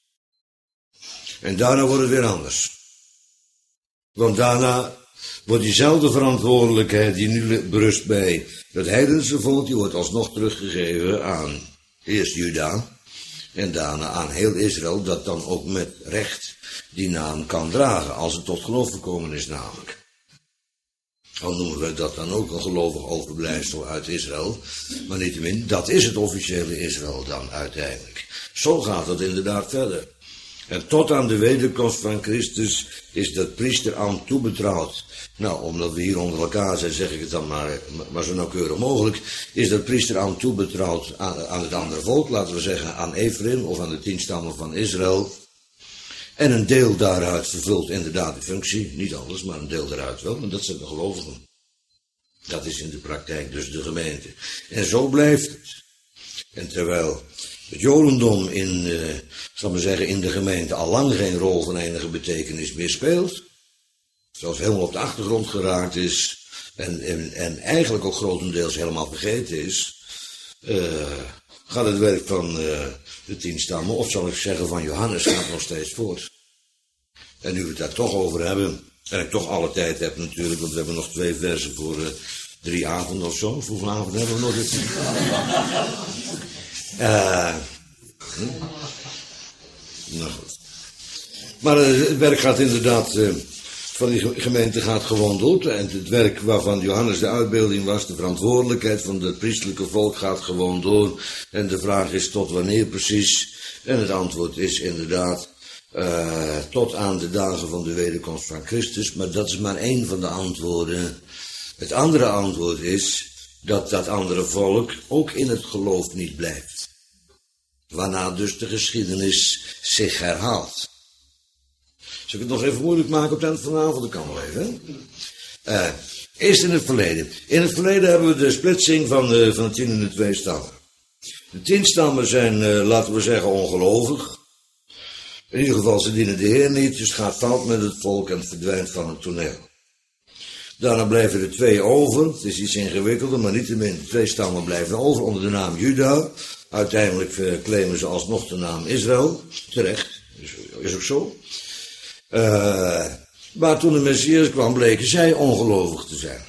En daarna wordt het weer anders. Want daarna wordt diezelfde verantwoordelijkheid die nu berust bij het heidense volk, die wordt alsnog teruggegeven aan eerst Juda en daarna aan heel Israël, dat dan ook met recht die naam kan dragen, als het tot geloof gekomen is namelijk. Al noemen we dat dan ook een gelovig overblijfsel uit Israël. Maar niettemin, dat is het officiële Israël dan uiteindelijk. Zo gaat het inderdaad verder. En tot aan de wederkomst van Christus is dat priesterambt toebetrouwd. Nou, omdat we hier onder elkaar zijn, zeg ik het dan maar zo nauwkeurig mogelijk. Is dat priesterambt toebetrouwd aan het andere volk, laten we zeggen aan Ephraim of aan de 10 stammen van Israël. En een deel daaruit vervult inderdaad de functie. Niet alles, maar een deel daaruit wel. En dat zijn de gelovigen. Dat is in de praktijk dus de gemeente. En zo blijft het. En terwijl het jodendom in de gemeente al lang geen rol van enige betekenis meer speelt. Zelfs helemaal op de achtergrond geraakt is. En eigenlijk ook grotendeels helemaal vergeten is. Gaat het werk van de 10 stammen, of zal ik zeggen van Johannes, gaat nog steeds voort. En nu we het daar toch over hebben, en ik toch alle tijd heb natuurlijk, want we hebben nog 2 versen voor 3 avonden of zo. Hoeveel avonden hebben we nog? Nou goed. Maar het werk gaat inderdaad, van die gemeente gaat gewoon door. En het werk waarvan Johannes de uitbeelding was, de verantwoordelijkheid van het priestelijke volk gaat gewoon door. En de vraag is tot wanneer precies. En het antwoord is inderdaad tot aan de dagen van de wederkomst van Christus. Maar dat is maar één van de antwoorden. Het andere antwoord is dat dat andere volk ook in het geloof niet blijft. Waarna dus de geschiedenis zich herhaalt. Zal ik het nog even moeilijk maken op het eind van de avond? Dat kan wel even. Eerst in het verleden. In het verleden hebben we de splitsing van de 10 in de 2 stammen. De 10 stammen zijn, laten we zeggen, ongelovig. In ieder geval, ze dienen de Heer niet, dus het gaat fout met het volk en het verdwijnt van het toneel. Daarna blijven er 2 over. Het is iets ingewikkelder, maar niettemin, de 2 stammen blijven over onder de naam Juda. Uiteindelijk claimen ze alsnog de naam Israël. Terecht, is ook zo. Maar toen de Messias kwam, bleken zij ongelovig te zijn.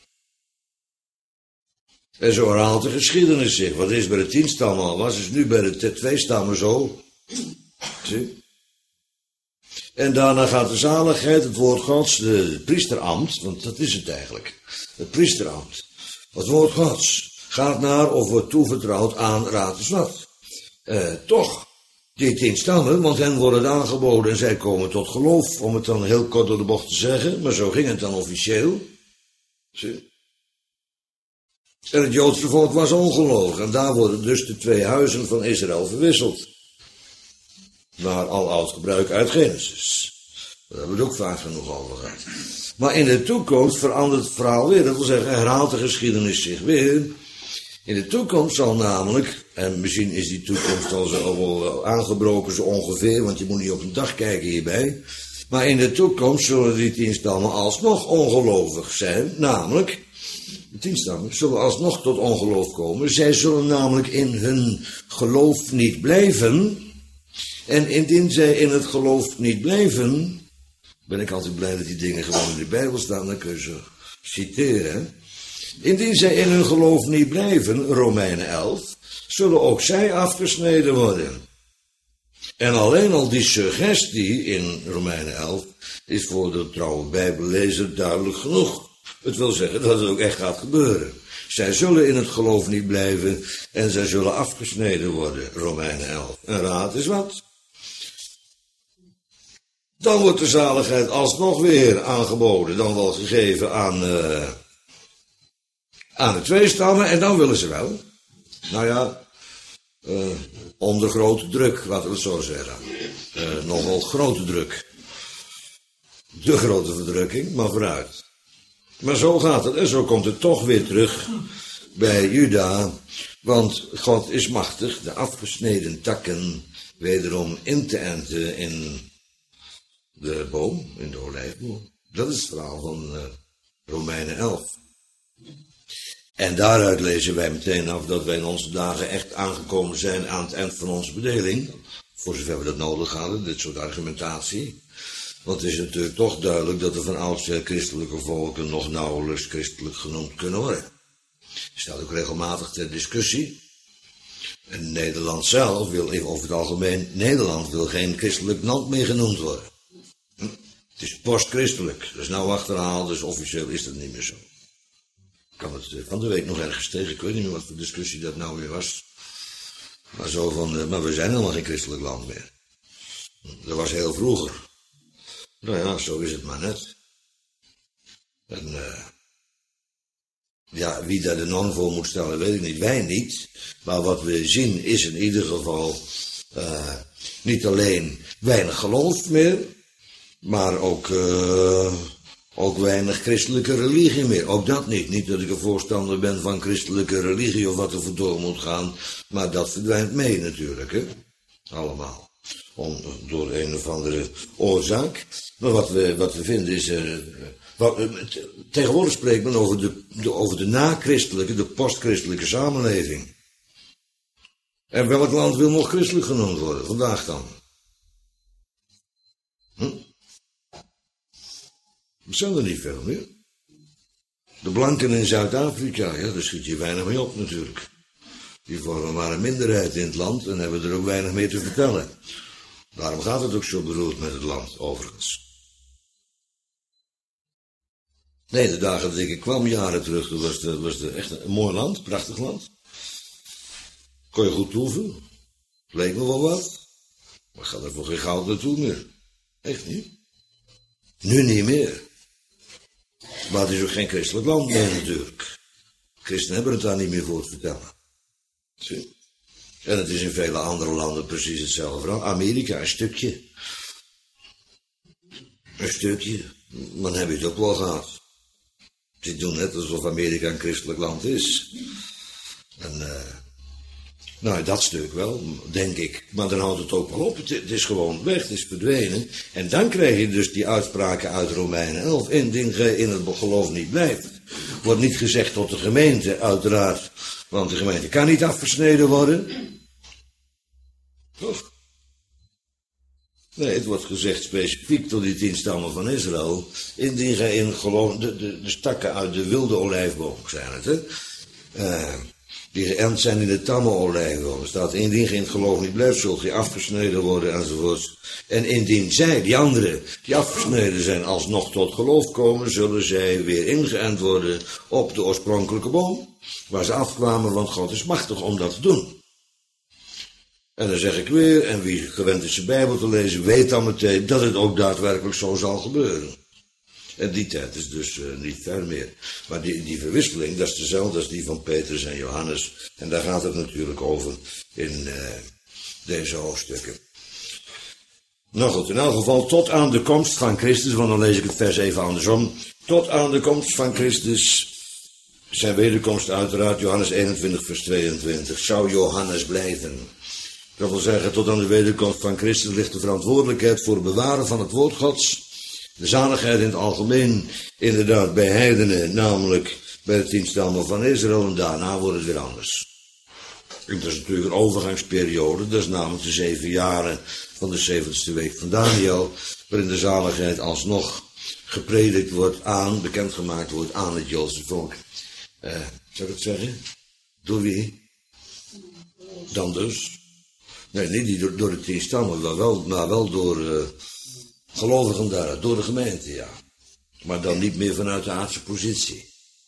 En zo herhaalt de geschiedenis zich. Wat is bij de 10 stammen al was, is nu bij de 2 stammen zo. Zie? En daarna gaat de zaligheid, het woord Gods, het priesterambt, want dat is het eigenlijk. Het priesterambt. Het woord Gods gaat naar of wordt toevertrouwd aan raad eens wat. Toch, die 10 stammen, want hen wordt het aangeboden en zij komen tot geloof, om het dan heel kort door de bocht te zeggen, maar zo ging het dan officieel. Zie? En het Joodse volk was ongelovig en daar worden dus de 2 huizen van Israël verwisseld. Naar al oud gebruik uit Genesis. Daar hebben we het ook vaak genoeg over gehad. Maar in de toekomst verandert het verhaal weer. Dat wil zeggen, herhaalt de geschiedenis zich weer. In de toekomst zal namelijk, en misschien is die toekomst al wel aangebroken zo ongeveer, want je moet niet op een dag kijken hierbij. Maar in de toekomst zullen die 10 stammen alsnog ongelovig zijn. Namelijk, de 10 stammen zullen alsnog tot ongeloof komen. Zij zullen namelijk in hun geloof niet blijven. En indien zij in het geloof niet blijven, ben ik altijd blij dat die dingen gewoon in de Bijbel staan, dan kun je ze citeren. Indien zij in hun geloof niet blijven, Romeinen 11, zullen ook zij afgesneden worden. En alleen al die suggestie in Romeinen 11 is voor de trouwe Bijbellezer duidelijk genoeg. Het wil zeggen dat het ook echt gaat gebeuren. Zij zullen in het geloof niet blijven en zij zullen afgesneden worden, Romeinen 11. En raad is wat? Dan wordt de zaligheid alsnog weer aangeboden, dan wel gegeven aan de 2 stammen. En dan willen ze wel, nou ja, onder grote druk, laten we het zo zeggen. Nogal grote druk. De grote verdrukking, maar vooruit. Maar zo gaat het en zo komt het toch weer terug bij Juda. Want God is machtig de afgesneden takken wederom in te enten in de boom, in de olijfboom. Dat is het verhaal van Romeinen 11. En daaruit lezen wij meteen af dat wij in onze dagen echt aangekomen zijn aan het eind van onze bedeling. Voor zover we dat nodig hadden, dit soort argumentatie. Want het is natuurlijk toch duidelijk dat er van oudsher christelijke volken nog nauwelijks christelijk genoemd kunnen worden. Het staat ook regelmatig ter discussie. En Nederland zelf wil, over het algemeen, Nederland wil geen christelijk land meer genoemd worden. Het is postchristelijk. Dat is nou achterhaald, dus officieel is dat niet meer zo. Ik kan het van de week nog ergens tegen. Ik weet niet meer wat voor discussie dat nou weer was. Maar zo van, maar we zijn helemaal geen christelijk land meer. Dat was heel vroeger. Nou ja, zo is het maar net. En ja, wie daar de norm voor moet stellen, weet ik niet. Wij niet. Maar wat we zien is in ieder geval niet alleen weinig geloof meer, maar ook weinig christelijke religie meer. Ook dat niet. Niet dat ik een voorstander ben van christelijke religie of wat er voor door moet gaan. Maar dat verdwijnt mee natuurlijk, hè. Allemaal. Door een of andere oorzaak. Maar wat we vinden is... tegenwoordig spreekt men over de na-christelijke, de post-christelijke samenleving. En welk land wil nog christelijk genoemd worden, vandaag dan? Dat zijn er niet veel meer. De blanken in Zuid-Afrika, ja, daar schiet je weinig mee op natuurlijk. Die vormen maar een minderheid in het land en hebben er ook weinig mee te vertellen. Daarom gaat het ook zo beroerd met het land, overigens. Nee, de dagen dat ik kwam, jaren terug, toen was het echt een mooi land, prachtig land. Kon je goed toeven. Leek me wel wat. Maar ga er voor geen goud naartoe meer. Echt niet. Nu niet meer. Maar het is ook geen christelijk land meer natuurlijk. Christenen hebben het daar niet meer voor te vertellen. Zie? En het is in vele andere landen precies hetzelfde. Amerika, een stukje. Een stukje. Maar dan heb je het ook wel gehad. Ze doen net alsof Amerika een christelijk land is. En nou, dat stuk wel, denk ik. Maar dan houdt het ook wel op. Het is gewoon weg, het is verdwenen. En dan krijg je dus die uitspraken uit Romeinen 11. Indien gij in het geloof niet blijft. Wordt niet gezegd tot de gemeente, uiteraard. Want de gemeente kan niet afgesneden worden. Toch? Nee, het wordt gezegd specifiek tot die 10 stammen van Israël. Indien gij in geloof... De stakken uit de wilde olijfboom zijn het, hè? Die geënt zijn in de tamme olijfboom. Er staat, indien gij in het geloof niet blijft, zult gij afgesneden worden, enzovoort. En indien zij, die anderen, die afgesneden zijn, alsnog tot geloof komen, zullen zij weer ingeënt worden op de oorspronkelijke boom, waar ze afkwamen, want God is machtig om dat te doen. En dan zeg ik weer, en wie gewend is de Bijbel te lezen, weet dan meteen dat het ook daadwerkelijk zo zal gebeuren. En die tijd is dus niet ver meer. Maar die verwisseling, dat is dezelfde als die van Petrus en Johannes. En daar gaat het natuurlijk over in deze hoofdstukken. Nou goed, in elk geval tot aan de komst van Christus, want dan lees ik het vers even andersom. Tot aan de komst van Christus, zijn wederkomst uiteraard, Johannes 21 vers 22, zou Johannes blijven. Dat wil zeggen, tot aan de wederkomst van Christus ligt de verantwoordelijkheid voor het bewaren van het woord Gods. De zaligheid in het algemeen, inderdaad, bij heidenen, namelijk bij de 10 stammen van Israël, en daarna wordt het weer anders. En dat is natuurlijk een overgangsperiode, dat is namelijk de 7 jaren van de 70ste week van Daniel, waarin de zaligheid alsnog gepredikt wordt bekendgemaakt wordt aan het Joodse volk. Zou ik het zeggen? Door wie? Dan dus? Nee, niet door de 10 stammen, maar wel door gelovigen daar, door de gemeente, ja. Maar dan niet meer vanuit de aardse positie.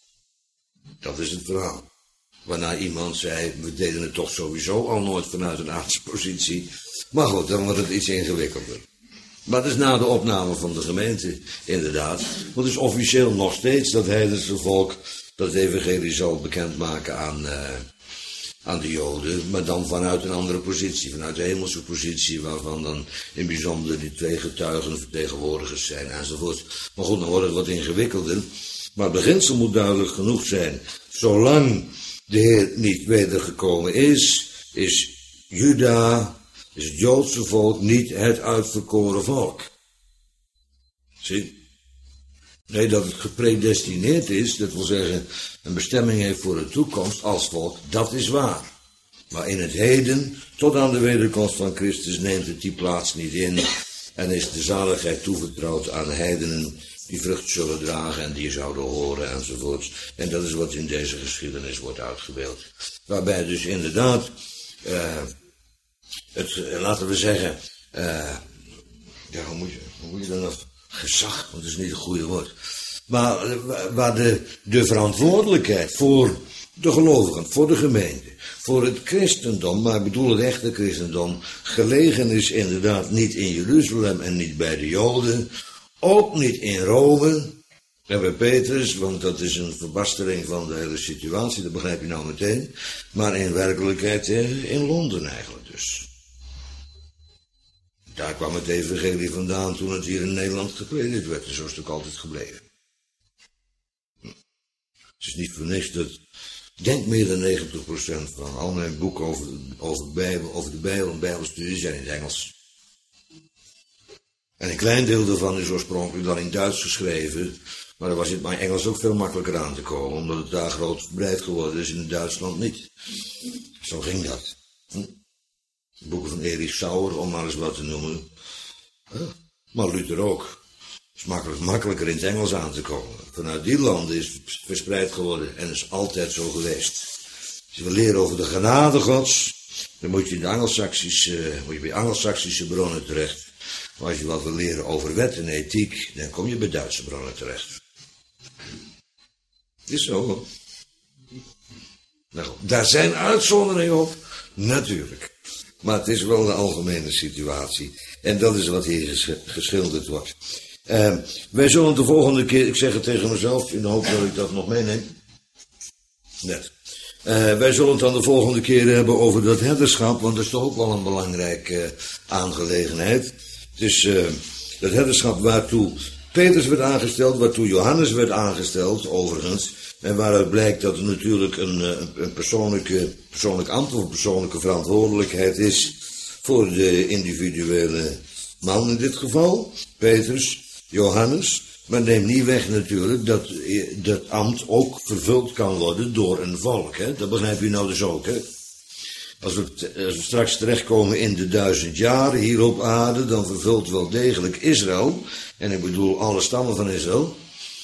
Dat is het verhaal. Waarna iemand zei, we deden het toch sowieso al nooit vanuit een aardse positie. Maar goed, dan wordt het iets ingewikkelder. Maar dat is na de opname van de gemeente, inderdaad. Want het is officieel nog steeds dat heidense volk dat het evangelie zal bekendmaken aan de Joden, maar dan vanuit een andere positie, vanuit de hemelse positie, waarvan dan in bijzonder die 2 getuigen vertegenwoordigers zijn, enzovoort. Maar goed, dan wordt het wat ingewikkelder. Maar het beginsel moet duidelijk genoeg zijn. Zolang de Heer niet wedergekomen is Juda, is het Joodse volk niet het uitverkoren volk. Zie? Nee, dat het gepredestineerd is, dat wil zeggen een bestemming heeft voor de toekomst als volk, dat is waar. Maar in het heden, tot aan de wederkomst van Christus, neemt het die plaats niet in en is de zaligheid toevertrouwd aan heidenen die vrucht zullen dragen en die zouden horen enzovoort. En dat is wat in deze geschiedenis wordt uitgebeeld. Waarbij dus inderdaad, laten we zeggen, ja, hoe moet je dat nou gezag, want dat is niet het goede woord. Maar waar de verantwoordelijkheid voor de gelovigen, voor de gemeente, voor het christendom, maar ik bedoel het echte christendom, gelegen is inderdaad niet in Jeruzalem en niet bij de Joden, ook niet in Rome en bij Petrus, want dat is een verbastering van de hele situatie, dat begrijp je nou meteen, maar in werkelijkheid in Londen eigenlijk dus. Daar kwam het evangelie vandaan toen het hier in Nederland gepredikt werd, en zo is het ook altijd gebleven. Het is niet voor niks dat, ik denk meer dan 90% van al mijn boeken over de Bijbel en Bijbelstudie zijn in het Engels. En een klein deel daarvan is oorspronkelijk dan in Duits geschreven, maar daar was in mijn Engels ook veel makkelijker aan te komen, omdat het daar groot verbreid geworden is, in Duitsland niet. Zo ging dat. Boeken van Erich Sauer, om maar eens wat te noemen. Maar Luther ook. Het is makkelijker in het Engels aan te komen. Vanuit die landen is het verspreid geworden en is altijd zo geweest. Als je wil leren over de genade Gods, dan moet je bij Angelsaksische bronnen terecht. Maar als je wat wil leren over wet en ethiek, dan kom je bij Duitse bronnen terecht. Is zo. Nou, daar zijn uitzonderingen op, natuurlijk. Maar het is wel de algemene situatie. En dat is wat hier geschilderd wordt. Wij zullen de volgende keer, ik zeg het tegen mezelf, in de hoop dat ik dat nog meeneem. Net. Wij zullen het dan de volgende keer hebben over dat herderschap, want dat is toch ook wel een belangrijke aangelegenheid. Het is dat herderschap waartoe Petrus werd aangesteld, waartoe Johannes werd aangesteld, overigens. En waaruit blijkt dat er natuurlijk een persoonlijk ambt of een persoonlijke verantwoordelijkheid is voor de individuele man in dit geval, Petrus, Johannes. Maar neem niet weg natuurlijk dat dat ambt ook vervuld kan worden door een volk. Hè? Dat begrijp je nou dus ook. Hè? Als we straks terechtkomen in de 1000 jaren hier op aarde, dan vervult wel degelijk Israël, en ik bedoel alle stammen van Israël,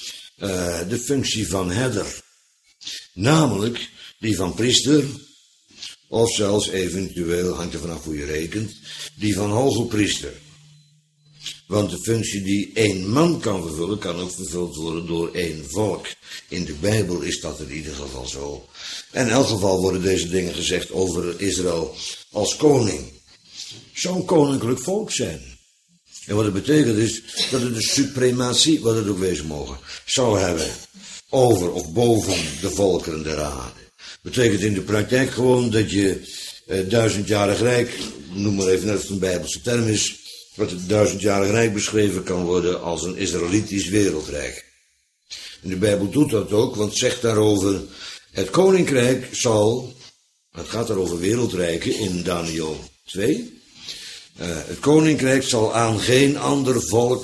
de functie van herder. Namelijk die van priester, of zelfs eventueel, hangt er vanaf hoe je rekent, die van hoge priester. Want de functie die één man kan vervullen, kan ook vervuld worden door één volk. In de Bijbel is dat in ieder geval zo. En in elk geval worden deze dingen gezegd over Israël als koning. Zou een koninklijk volk zijn. En wat het betekent is dat het de suprematie, wat het ook wezen mogen, zou hebben over of boven de volkeren der aarde. Betekent in de praktijk gewoon dat je 1000-jarig rijk, noem maar even net als het een Bijbelse term is, dat het 1000-jarig rijk beschreven kan worden als een Israëlitisch wereldrijk. En de Bijbel doet dat ook, want zegt daarover, het koninkrijk zal, het gaat daarover wereldrijken in Daniel 2, het koninkrijk zal aan geen ander volk,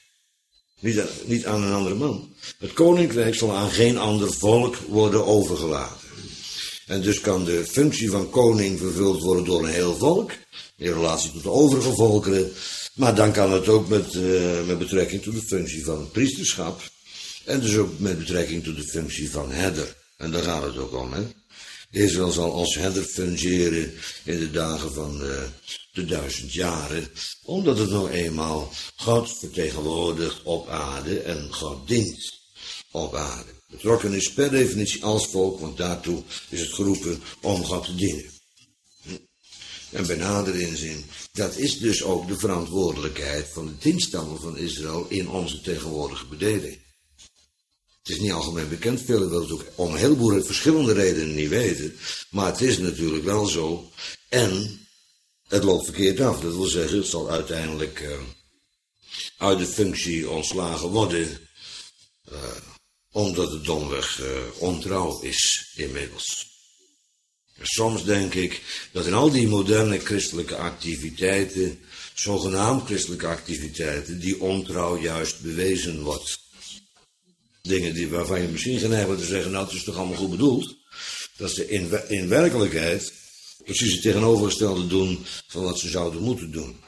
niet aan een andere man, het koninkrijk zal aan geen ander volk worden overgelaten. En dus kan de functie van koning vervuld worden door een heel volk, in relatie tot de overige volkeren, maar dan kan het ook met betrekking tot de functie van priesterschap, en dus ook met betrekking tot de functie van herder. En daar gaat het ook om, hè. Israël zal als herder fungeren in de dagen van de 1000 jaren, omdat het nou eenmaal God vertegenwoordigt op aarde en God dient op aarde. Betrokken is per definitie als volk, want daartoe is het geroepen om God te dienen. En bij nader inzien, dat is dus ook de verantwoordelijkheid van de 10 stammen van Israël in onze tegenwoordige bedeling. Het is niet algemeen bekend, velen willen het ook om een heleboel verschillende redenen niet weten, maar het is natuurlijk wel zo. En het loopt verkeerd af, dat wil zeggen, het zal uiteindelijk uit de functie ontslagen worden, omdat het domweg ontrouw is inmiddels. Soms denk ik dat in al die moderne christelijke activiteiten, zogenaamd christelijke activiteiten, die ontrouw juist bewezen wordt. Dingen waarvan je misschien geneigd wordt te zeggen, nou het is toch allemaal goed bedoeld. Dat ze in werkelijkheid precies het tegenovergestelde doen van wat ze zouden moeten doen.